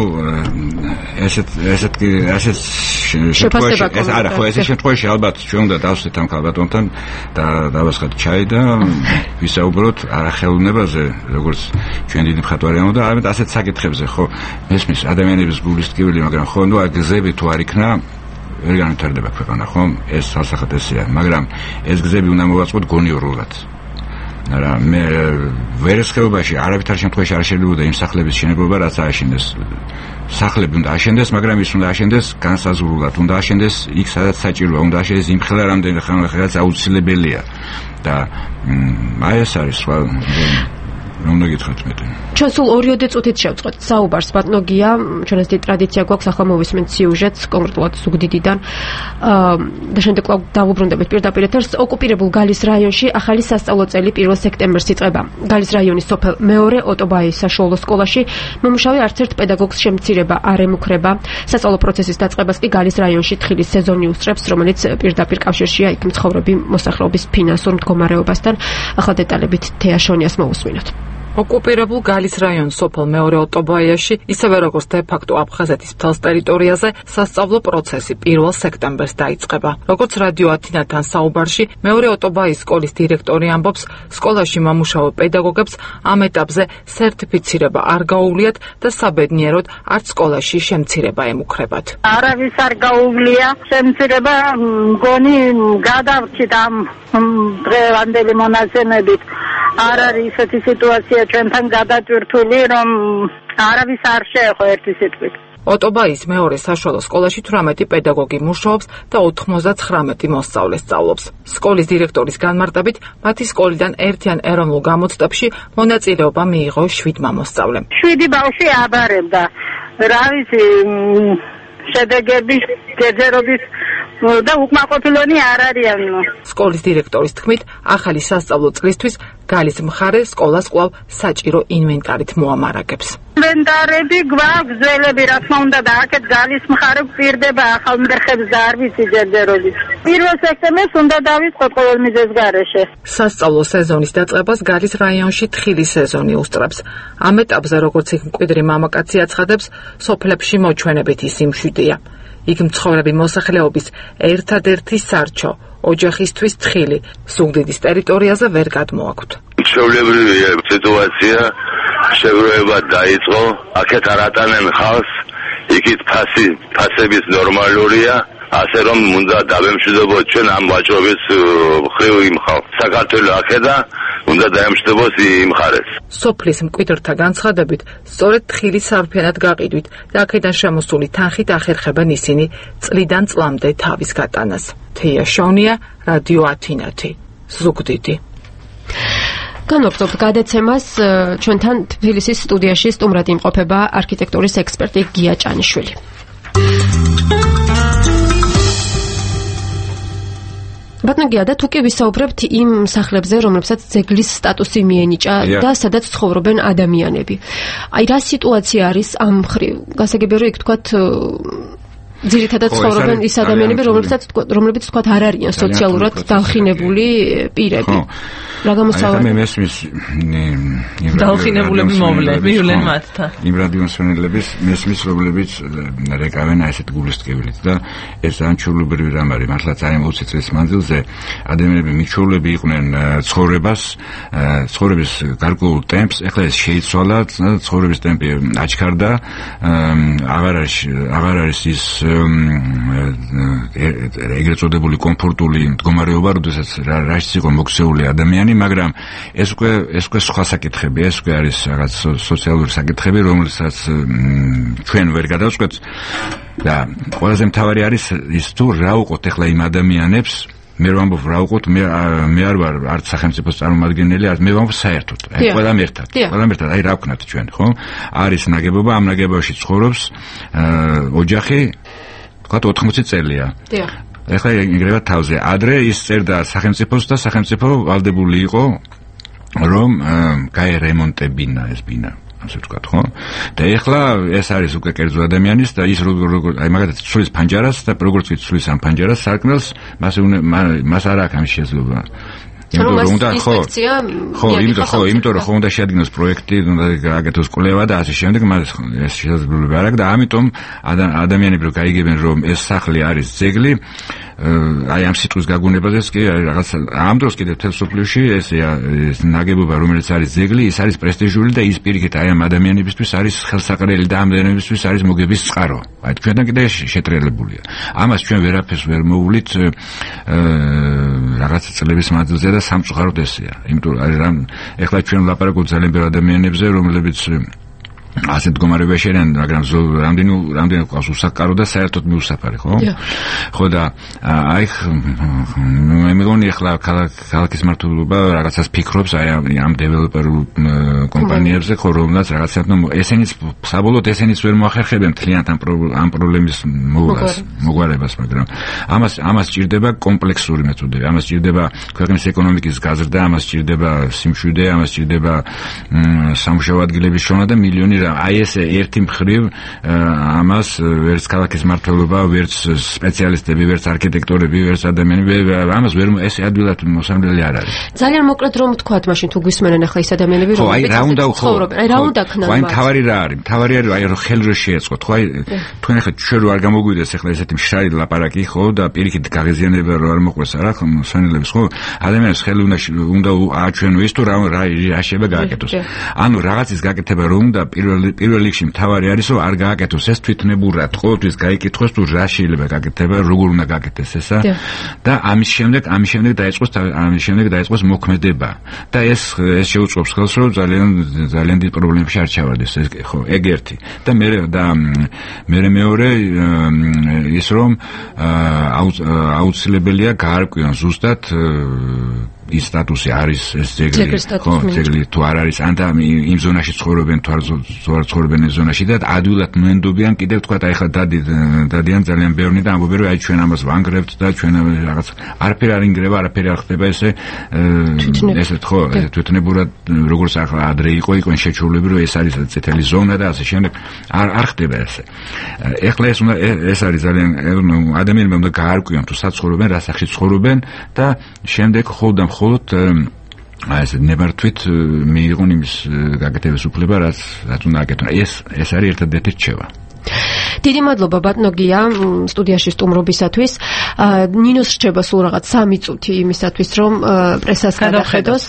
ესეთ ესეთ ესეთ შეფასება ეს არა, ხო, ეს შემთხვევაში ალბათ ჩვენ უნდა დავსვით ამ ქალბატონთან და დავასხათ ჩაი და ვისაუბროთ არახელოვნებაზე, როგორც ჩვენ დიდი მხატვარი ამბობდა, არამედ ასეთ საკითხებზე, ხო, მესმის ადამიანების გულის ტკივილი, მაგრამ ხო, ნუ აგზები თუ არ იქნა ვერ განვითარდება ქვეყანა, ხო? ეს სასახატესია, მაგრამ ეს გზები უნდა მოვაწყოთ გონიურულად. არა, მე ვერცხეობაში არავითარ შემთხვევაში არ შეიძლება იმ სახლების შენებობა, რაც ააშენდეს. სახლები უნდა ააშენდეს, მაგრამ ის უნდა ააშენდეს განსაზღვრულად, უნდა ააშენდეს იქ, სადაც საჭიროა, უნდა ააშენდეს იმ ხელა რამდენი ხანმე, რაც აუცილებელია. და აი ეს არის სხვა რომ გითხრათ მე. ჩვენ სულ ორიოდე წუთით შევწყვეტ საუბარს, ბატონო გია, ჩვენ ეს ტრადიცია გვაქვს, ახლა მოვისმენთ სიუჟეტს კონკრეტულად ზუგდიდიდან. და შემდეგ კვლავ დავუბრუნდებით პირდაპირ ეთერს. ოკუპირებულ გალის რაიონში ახალი სასწავლო წელი პირველ სექტემბერს იწყება. გალის რაიონის სოფელ მეორე ოტობაის საშუალო სკოლაში მომუშავე არც ერთ პედაგოგს შემცირება არ ემუქრება. სასწავლო პროცესის დაწყებას კი გალის რაიონში თხილის სეზონი უსწრებს, რომელიც პირდაპირ კავშირშია იქ მცხოვრები მოსახლეობის ფინანსურ მდგომარეობასთან. ახლა დეტალებით თეა შონიას მოვუსმინოთ. ოკუპირებულ გალის რაიონის სოფელ მეორე ოტობაიაში, ისევე როგორც დე-ფაქტო აფხაზეთის მთელს ტერიტორიაზე, სასწავლო პროცესი პირველ სექტემბერს დაიწყება. როგორც რადიო ათინათთან საუბარში, მეორე ოტობაის სკოლის დირექტორი ამბობს, სკოლაში მომუშავე პედაგოგებს ამ ეტაპზე სერტიფიცირება არ გაუვლიათ და საბედნიეროდ არც სკოლაში შემცირება ემუქრებათ. არავის არ გაუვლია შემცირება, მგონი გადავრჩით ამ დღევანდელი მონაცემებით. არ არის ისეთი სიტუაცია ჩვენთან გადაჭირთული, რომ არავის არ შეეხო ერთი სიტყვით. ოტობაის მეორე საშუალო სკოლაში თვრამეტი პედაგოგი მუშაობს და ოთხმოცდათხრამეტი მოსწავლე სწავლობს. სკოლის დირექტორის განმარტებით, მათი სკოლიდან ერთიან ეროვნულ გამოცდებში მონაწილეობა მიიღო შვიდმა მოსწავლემ. შვიდი ბავშვი აბარებდა. რა ვიცი, შედეგები გეძერობის და უკმაყოფილონი არ არიან. სკოლის დირექტორის თქმით, ახალი სასწავლო წლისთვის გალის მხარე სკოლას კვლავ საჭირო ინვენტარით მოამარაგებს. ინვენტარები გვაქვს, ძველები, რა თქმა უნდა, და აქეთ გალის მხარე გვპირდება ახალ მერხებს და არ ვიცი ჯერჯერობით. პირველ სექტემბერს უნდა დავიწყოთ ყოველ მიზეზ გარეშე. სასწავლო სეზონის დაწყებას გალის რაიონში თხილის სეზონი უსწრებს. ამ ეტაპზე, როგორც იქ მკვიდრი მამაკაცი აცხადებს, სოფლებში მოჩვენებითი სიმშვიდეა. იქ მცხოვრები მოსახლეობის ერთადერთი სარჩო ოჯახისთვის თხილი ზუგდიდის ტერიტორიაზე ვერ გადმოაქვთ. ჩვეულებრივია სიტუაცია, შეგროვება დაიწყო, აქეთ არ ატანენ ხალხს, იქით ფასი, ფასების ნორმალურია, ასე რომ უნდა დავემშვიდობოთ ჩვენ ამ ვაჭრობის მხრივ იმ ხალხს. საქართველო აქედა უნდა დაემშვიდობოს იმ მხარეს. სოფლის მკვიდრთა განცხადებით, სწორედ თხილის სარფენად გაყიდვით და აქედან შემოსული თანხით ახერხებენ ისინი წლიდან წლამდე თავის გატანას. თეა შონია, რადიო ათინათი, ზუგდიდი. განვაგრძობთ გადაცემას, ჩვენთან თბილისის სტუდიაში სტუმრად იმყოფება არქიტექტურის ექსპერტი გია ჭანიშვილი. ბატონო გია, და თუ კი ვისაუბრებთ იმ სახლებზე, რომლებსაც ძეგლის სტატუსი მიენიჭა და სადაც ცხოვრობენ ადამიანები. აი რა სიტუაცია არის ამ მხრივ? გასაგებია რომ იქ თქვათ ძირითადად ცხოვრობენ ის ადამიანები, რომლებსაც რომლებიც თქვათ არ არიან სოციალურად დახინებული პირები. რა გამოსავალ? მე მესმის დახინებულები მოვლენ, მივლენ მათთან. იმ რადიოსმენელების მესმის, რომლებიც რეკავენ ასეთ გულის ტკივილით და ეს ანჩულებრივი რამ არის, მართლაც აი ოცი წლის მანძილზე ადამიანები მიჩვეულები იყვნენ ცხოვრებას, ცხოვრების გარკვეულ ტემპს, ეხლა ეს შეიცვალა, ცხოვრების ტემპი აჩქარდა, აღარ არის აღარ არის ის ეგრეთ წოდებული კომფორტული მდგომარეობა, როდესაც რაშიც იყო მოქცეული ადამიანი, მაგრამ ეს უკვე ეს უკვე სხვა საკითხები, ეს უკვე არის რაღაც სოციალური საკითხები, რომელსაც ჩვენ ვერ გადავწყვეტთ და ყველაზე მთავარი არის ის თუ რა უყოთ ახლა იმ ადამიანებს, მე ვამბობ რა უყოთ მე მე არ ვარ არც სახელმწიფოს წარმომადგენელი არც მე ვამბობ საერთოდ აი ყველამ ერთად ყველამ ერთად აი რა ვქნათ ჩვენ ხო არის ნაგებობა ამ ნაგებობაში ცხოვრობს ოჯახი თქვათ ოთხმოცი წელია დიახ ეხლა იგრევა თავზე ადრე ის წერდა სახელმწიფოს და სახელმწიფო ვალდებული იყო რომ გაერემონტებინა ეს ბინა ასე ვთქვათ ხო და ეხლა ეს არის უკვე კერძო ადამიანის და ის როგორ აი მაგალითად სულის ფანჯარას და როგორც ვიცი სულის ამ ფანჯარას სარკმელს მას მას არ აქვს ამის შესაძლებლობა იმიტომ რომ უნდა ხო ხო იმიტომ ხო იმიტომ რომ ხო უნდა შეადგინოს პროექტი უნდა გააკეთოს კვლევა და ასე შემდეგ მას ეს შესაძლებლობა არ აქვს და ამიტომ ადამიანები რო გაიგებენ რომ ეს სახლი არის ძეგლი აი ამ სიტყვის გაგონებაზეც კი რაღაც ამ დროს კიდევ თელ სოფლიოში ესეა ეს ნაგებობა რომელიც არის ძეგლი ის არის პრესტიჟული და ის პირიქით აი ამ ადამიანებისთვის არის ხელსაყრელი და ამდენებისთვის არის მოგების წყარო აი ჩვენთან კიდე შეტრიალებულია ამას ჩვენ ვერაფერს ვერ მოვulit რაღაც წლების მანძილზე და სამწუხაროდ ესეა იმიტომ რომ არის რამ ეხლა ჩვენ ვლაპარაკობთ ძალიან ბევრ ადამიანებზე რომლებიც ასე მდგომარეობაში არიან, მაგრამ რამდენი რამდენი ყავს უსაკარო და საერთოდ მიუსაფარი, ხო? ხო და აი მე მეგონი ახლა ქალაქის მმართველობა რაღაცას ფიქრობს აი ამ დეველოპერულ კომპანიებზე, ხო რომელსაც რაღაცა ესენიც საბოლოოდ ესენიც ვერ მოახერხებენ მთლიანად ამ პრობლემის მოვლას, მოგვარებას, მაგრამ ამას ამას სჭირდება კომპლექსური მეთოდები, ამას სჭირდება ქვეყნის ეკონომიკის გაზრდა, ამას სჭირდება სიმშვიდე, ამას სჭირდება სამუშაო ადგილების შრომა და მილიონი აი ეს ერთი მხრივ ამას ვერც ქალაქის მმართველობა, ვერც სპეციალისტები, ვერც არქიტექტორები, ვერც ადამიანები ამას ვერ ეს ადვილად მოსამლელი არ არის. ძალიან მოკლედ რომ ვთქვათ, მაშინ თუ გვისმენენ ახლა ის ადამიანები, რომლებიც ცხოვრობენ, აი რა უნდა ქნათ? აი თავარი რა არის? თავარი არის აი რომ ხელი რო შეეწყოთ, ხო აი თქვენ ახლა ჩვენ რო არ გამოგვიდეს ახლა ესეთი მშრალი ლაპარაკი, ხო და პირიქით გაღიზიანება რო არ მოყვეს არა მსვენელებს, ხო? ადამიანს ხელი უნდა უნდა აჩვენო ის თუ რა რა შეიძლება გააკეთოს. ანუ რაღაცის გაკეთება რომ უნდა პირველ პირველ რიგში მთავარი არის რომ არ გააკეთოს ეს თვითნებურად ყოველთვის გაიკითხოს თუ რა შეიძლება გაკეთება როგორ უნდა გაკეთდეს ესა და ამის შემდეგ ამის შემდეგ დაიწყოს ამის შემდეგ დაიწყოს მოქმედება და ეს ეს შეუწყობს ხელს რომ ძალიან ძალიან დიდ პრობლემებში არ ჩავარდეს ეს ხო ეგ ერთი და მე და მე მეორე ის რომ აუცილებელია გაარკვიონ ზუსტად ის სტატუსი არის ეს ძეგლი ხო ძეგლი თუ არ არის ან და იმ ზონაში ცხოვრობენ თუ არ ცხოვრობენ ეს ზონაში და ადვილად მოენდობიან კიდევ თქვა აი ხა დადიან ძალიან ბევრი და ამბობენ რომ აი ჩვენ ამას ვანგრევთ და ჩვენ რაღაც არაფერი არ ინგრევა არაფერი არ ხდება ესე ესეთ ხო თვითნებურად როგორც ახლა ადრე იყო იყვენ შეჩოვლები რომ ეს არის წითელი ზონა და ასე შემდეგ არ არ ხდება ესე ეხლა ეს უნდა ეს არის ძალიან ადამიანებმა უნდა გაარკვიონ თუ სად ცხოვრობენ რა სახში ცხოვრობენ და შემდეგ ხოლმე ხოლოდ აი ეს ნებართვით მიიღონ იმის გაკეთების უფლება რაც რაც უნდა აკეთონ ეს ეს არის ერთადერთი რჩევა დიდი მადლობა ბატონო გია სტუდიაში სტუმრობისათვის ნინოს რჩება სულ რაღაც სამი წუთი იმისათვის რომ პრესას გადახედოს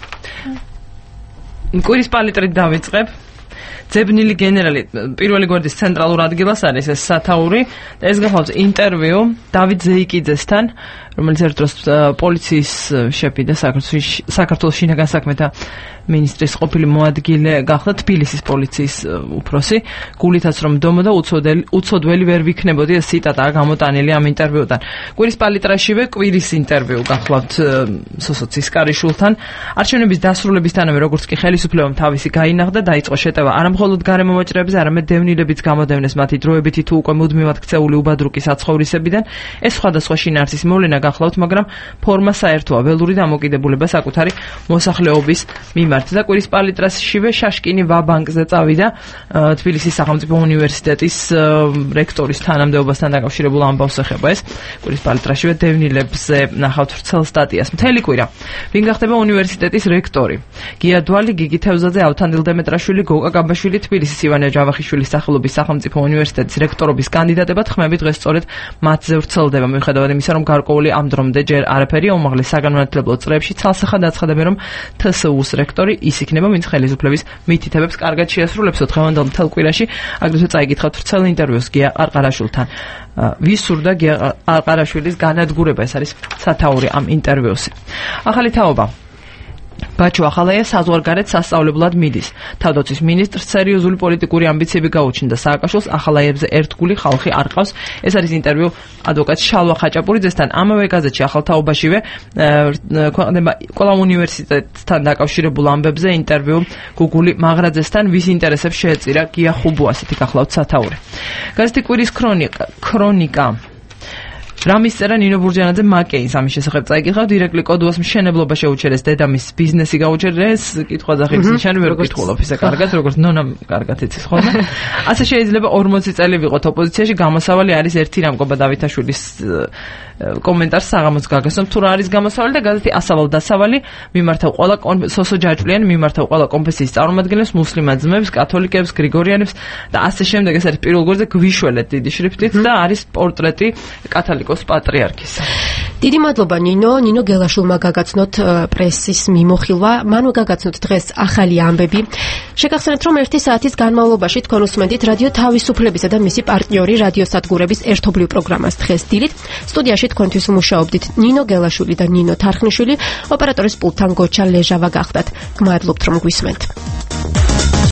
კვირის პალიტრით დავიწყებ ძებნილი გენერალი პირველი გვერდის ცენტრალურ ადგილას არის ეს სათაური და ეს გახლავს ინტერვიუ დავით ზეიკიძესთან რომელიც ერთდროს პოლიციის შეფი და საქართველოს შინაგან საქმეთა მინისტრის ყოფილი მოადგილე გახდა თბილისის პოლიციის უფროსი გულითაც რომ დომოდა უცოდველი ვერ ვიქნებოდი ეს ციტატაა გამოტანილი ამ ინტერვიუდან კვირის პალიტრაშივე კვირის ინტერვიუ გახლავთ სოსოცის კარიშულთან არჩევნების დასრულებისთანავე როგორც კი ხელისუფლებამ თავისი გაინახდა დაიწყო შეტევა არა მხოლოდ გარემო მოჭრეებზე არამედ დევნილებიც გამოდევნეს მათი დროებითი თუ უკვე მუდმივად ქცეული უბადრუკი საცხოვრისებიდან ეს სხვადასხვა შინაარსის მოვლენა გახლავთ მაგრამ ფორმა საერთოა ველური დამოკიდებულება საკუთარი მოსახლეობის მიმართ და კვირის პალიტრაშივე შაშკინი ვაბანკზე წავიდა თბილისის სახელმწიფო უნივერსიტეტის რექტორის თანამდებობასთან დაკავშირებულ ამბავს ეხება ეს კვირის პალიტრაშივე დევნილებზე ნახავთ ვრცელ სტატიას მთელი კვირა ვინ გახდება უნივერსიტეტის რექტორი გია დვალი გიგი თევზაძე ავთანდილ დემეტრაშვილი გოგა გაბაშვილი თბილისის ივანე ჯავახიშვილის სახელობის სახელმწიფო უნივერსიტეტის რექტორობის კანდიდატებად ხმები დღეს სწორედ მათზე ვრცელდება მიუხედავად იმისა რომ გარკვეული ამ დრომდე ჯერ არაფერია უმაღლეს საგანმანათლებლო წრეებში ცალსახად აცხადებენ რომ თსუ-ს რექტორი ის იქნება ვინც ხელისუფლების მითითებებს კარგად შეასრულებს დღევანდელ მთელ კვირაში აგრეთვე წაიგითხავთ ვრცელ ინტერვიუს გია ყარყარაშვილთან ვისურდა გია ყარყარაშვილის განადგურება ეს არის სათაური ამ ინტერვიუსი ახალი თაობა ბაჩო ახალაია საზღვარგარეთ სასწავლებლად მიდის. თავდაცვის მინისტრს სერიოზული პოლიტიკური ამბიციები გაუჩნდა სააკაშვილს ახალაიებზე ერთგული ხალხი არ ყავს. ეს არის ინტერვიუ ადვოკატ შალვა ხაჭაპურიძესთან. ამავე გაზეთში ახალთაობაშივე ქვეყნდება კვლავ უნივერსიტეტთან დაკავშირებულ ამბებზე ინტერვიუ გუგული მაღრაძესთან, ვის ინტერესებს შეეწირა გია ხუბუასით გახლავთ სათაური. გაზეთი კვირის ქრონიკა ქრონიკა რამის წერა ნინო ბურჯანაძე მაკეის ამის შესახებ წაიკითხავთ. ირაკლი კოდუას მშენებლობა შეუჩერეს, დედამის ბიზნესი გაუჩერეს. კითხვა ზახილის ნიშანი ვერ ვკითხულობ ისე კარგად, როგორც ნონამ კარგად იცის ხოლმე. ასე შეიძლება ორმოცი წელი ვიყოთ ოპოზიციაში, გამოსავალი არის ერთი რამკობა დავითაშვილის კომენტარს საღამოს გაგასვამ. თუ რა არის გამოსავალი და გაზეთი ასავალ დასავალი მიმართავ ყველა სოსო ჯაჭვლიანი მიმართავ ყველა კონფესიის წარმომადგენლებს, მუსლიმან ძმებს, კათოლიკეებს, გრიგორიანებს და ასე შემდეგ. ეს არის პირველ გვერდზე გვიშველეთ დიდი შრიფტით და არის პორტრეტი კათოლიკოს პატრიარქის. დიდი მადლობა ნინო, ნინო გელაშვილმა გაგაცნოთ პრესის მიმოხილვა, მანვე გაგაცნოთ დღეს ახალი ამბები. შეგახსენებთ, რომ ერთი საათის განმავლობაში თქვენ უსმენთ რადიო თავისუფლებისა და მისი პარტნიორი რადიოსადგურების ერთობლივ პროგრამას დღეს დილით. სტუდიაში თქვენთვის მუშაობდით ნინო გელაშვილი და ნინო თარხნიშვილი, ოპერატორის პულტთან გოჩა ლეჟავა გახდათ. გმადლობთ, რომ გვისმენთ.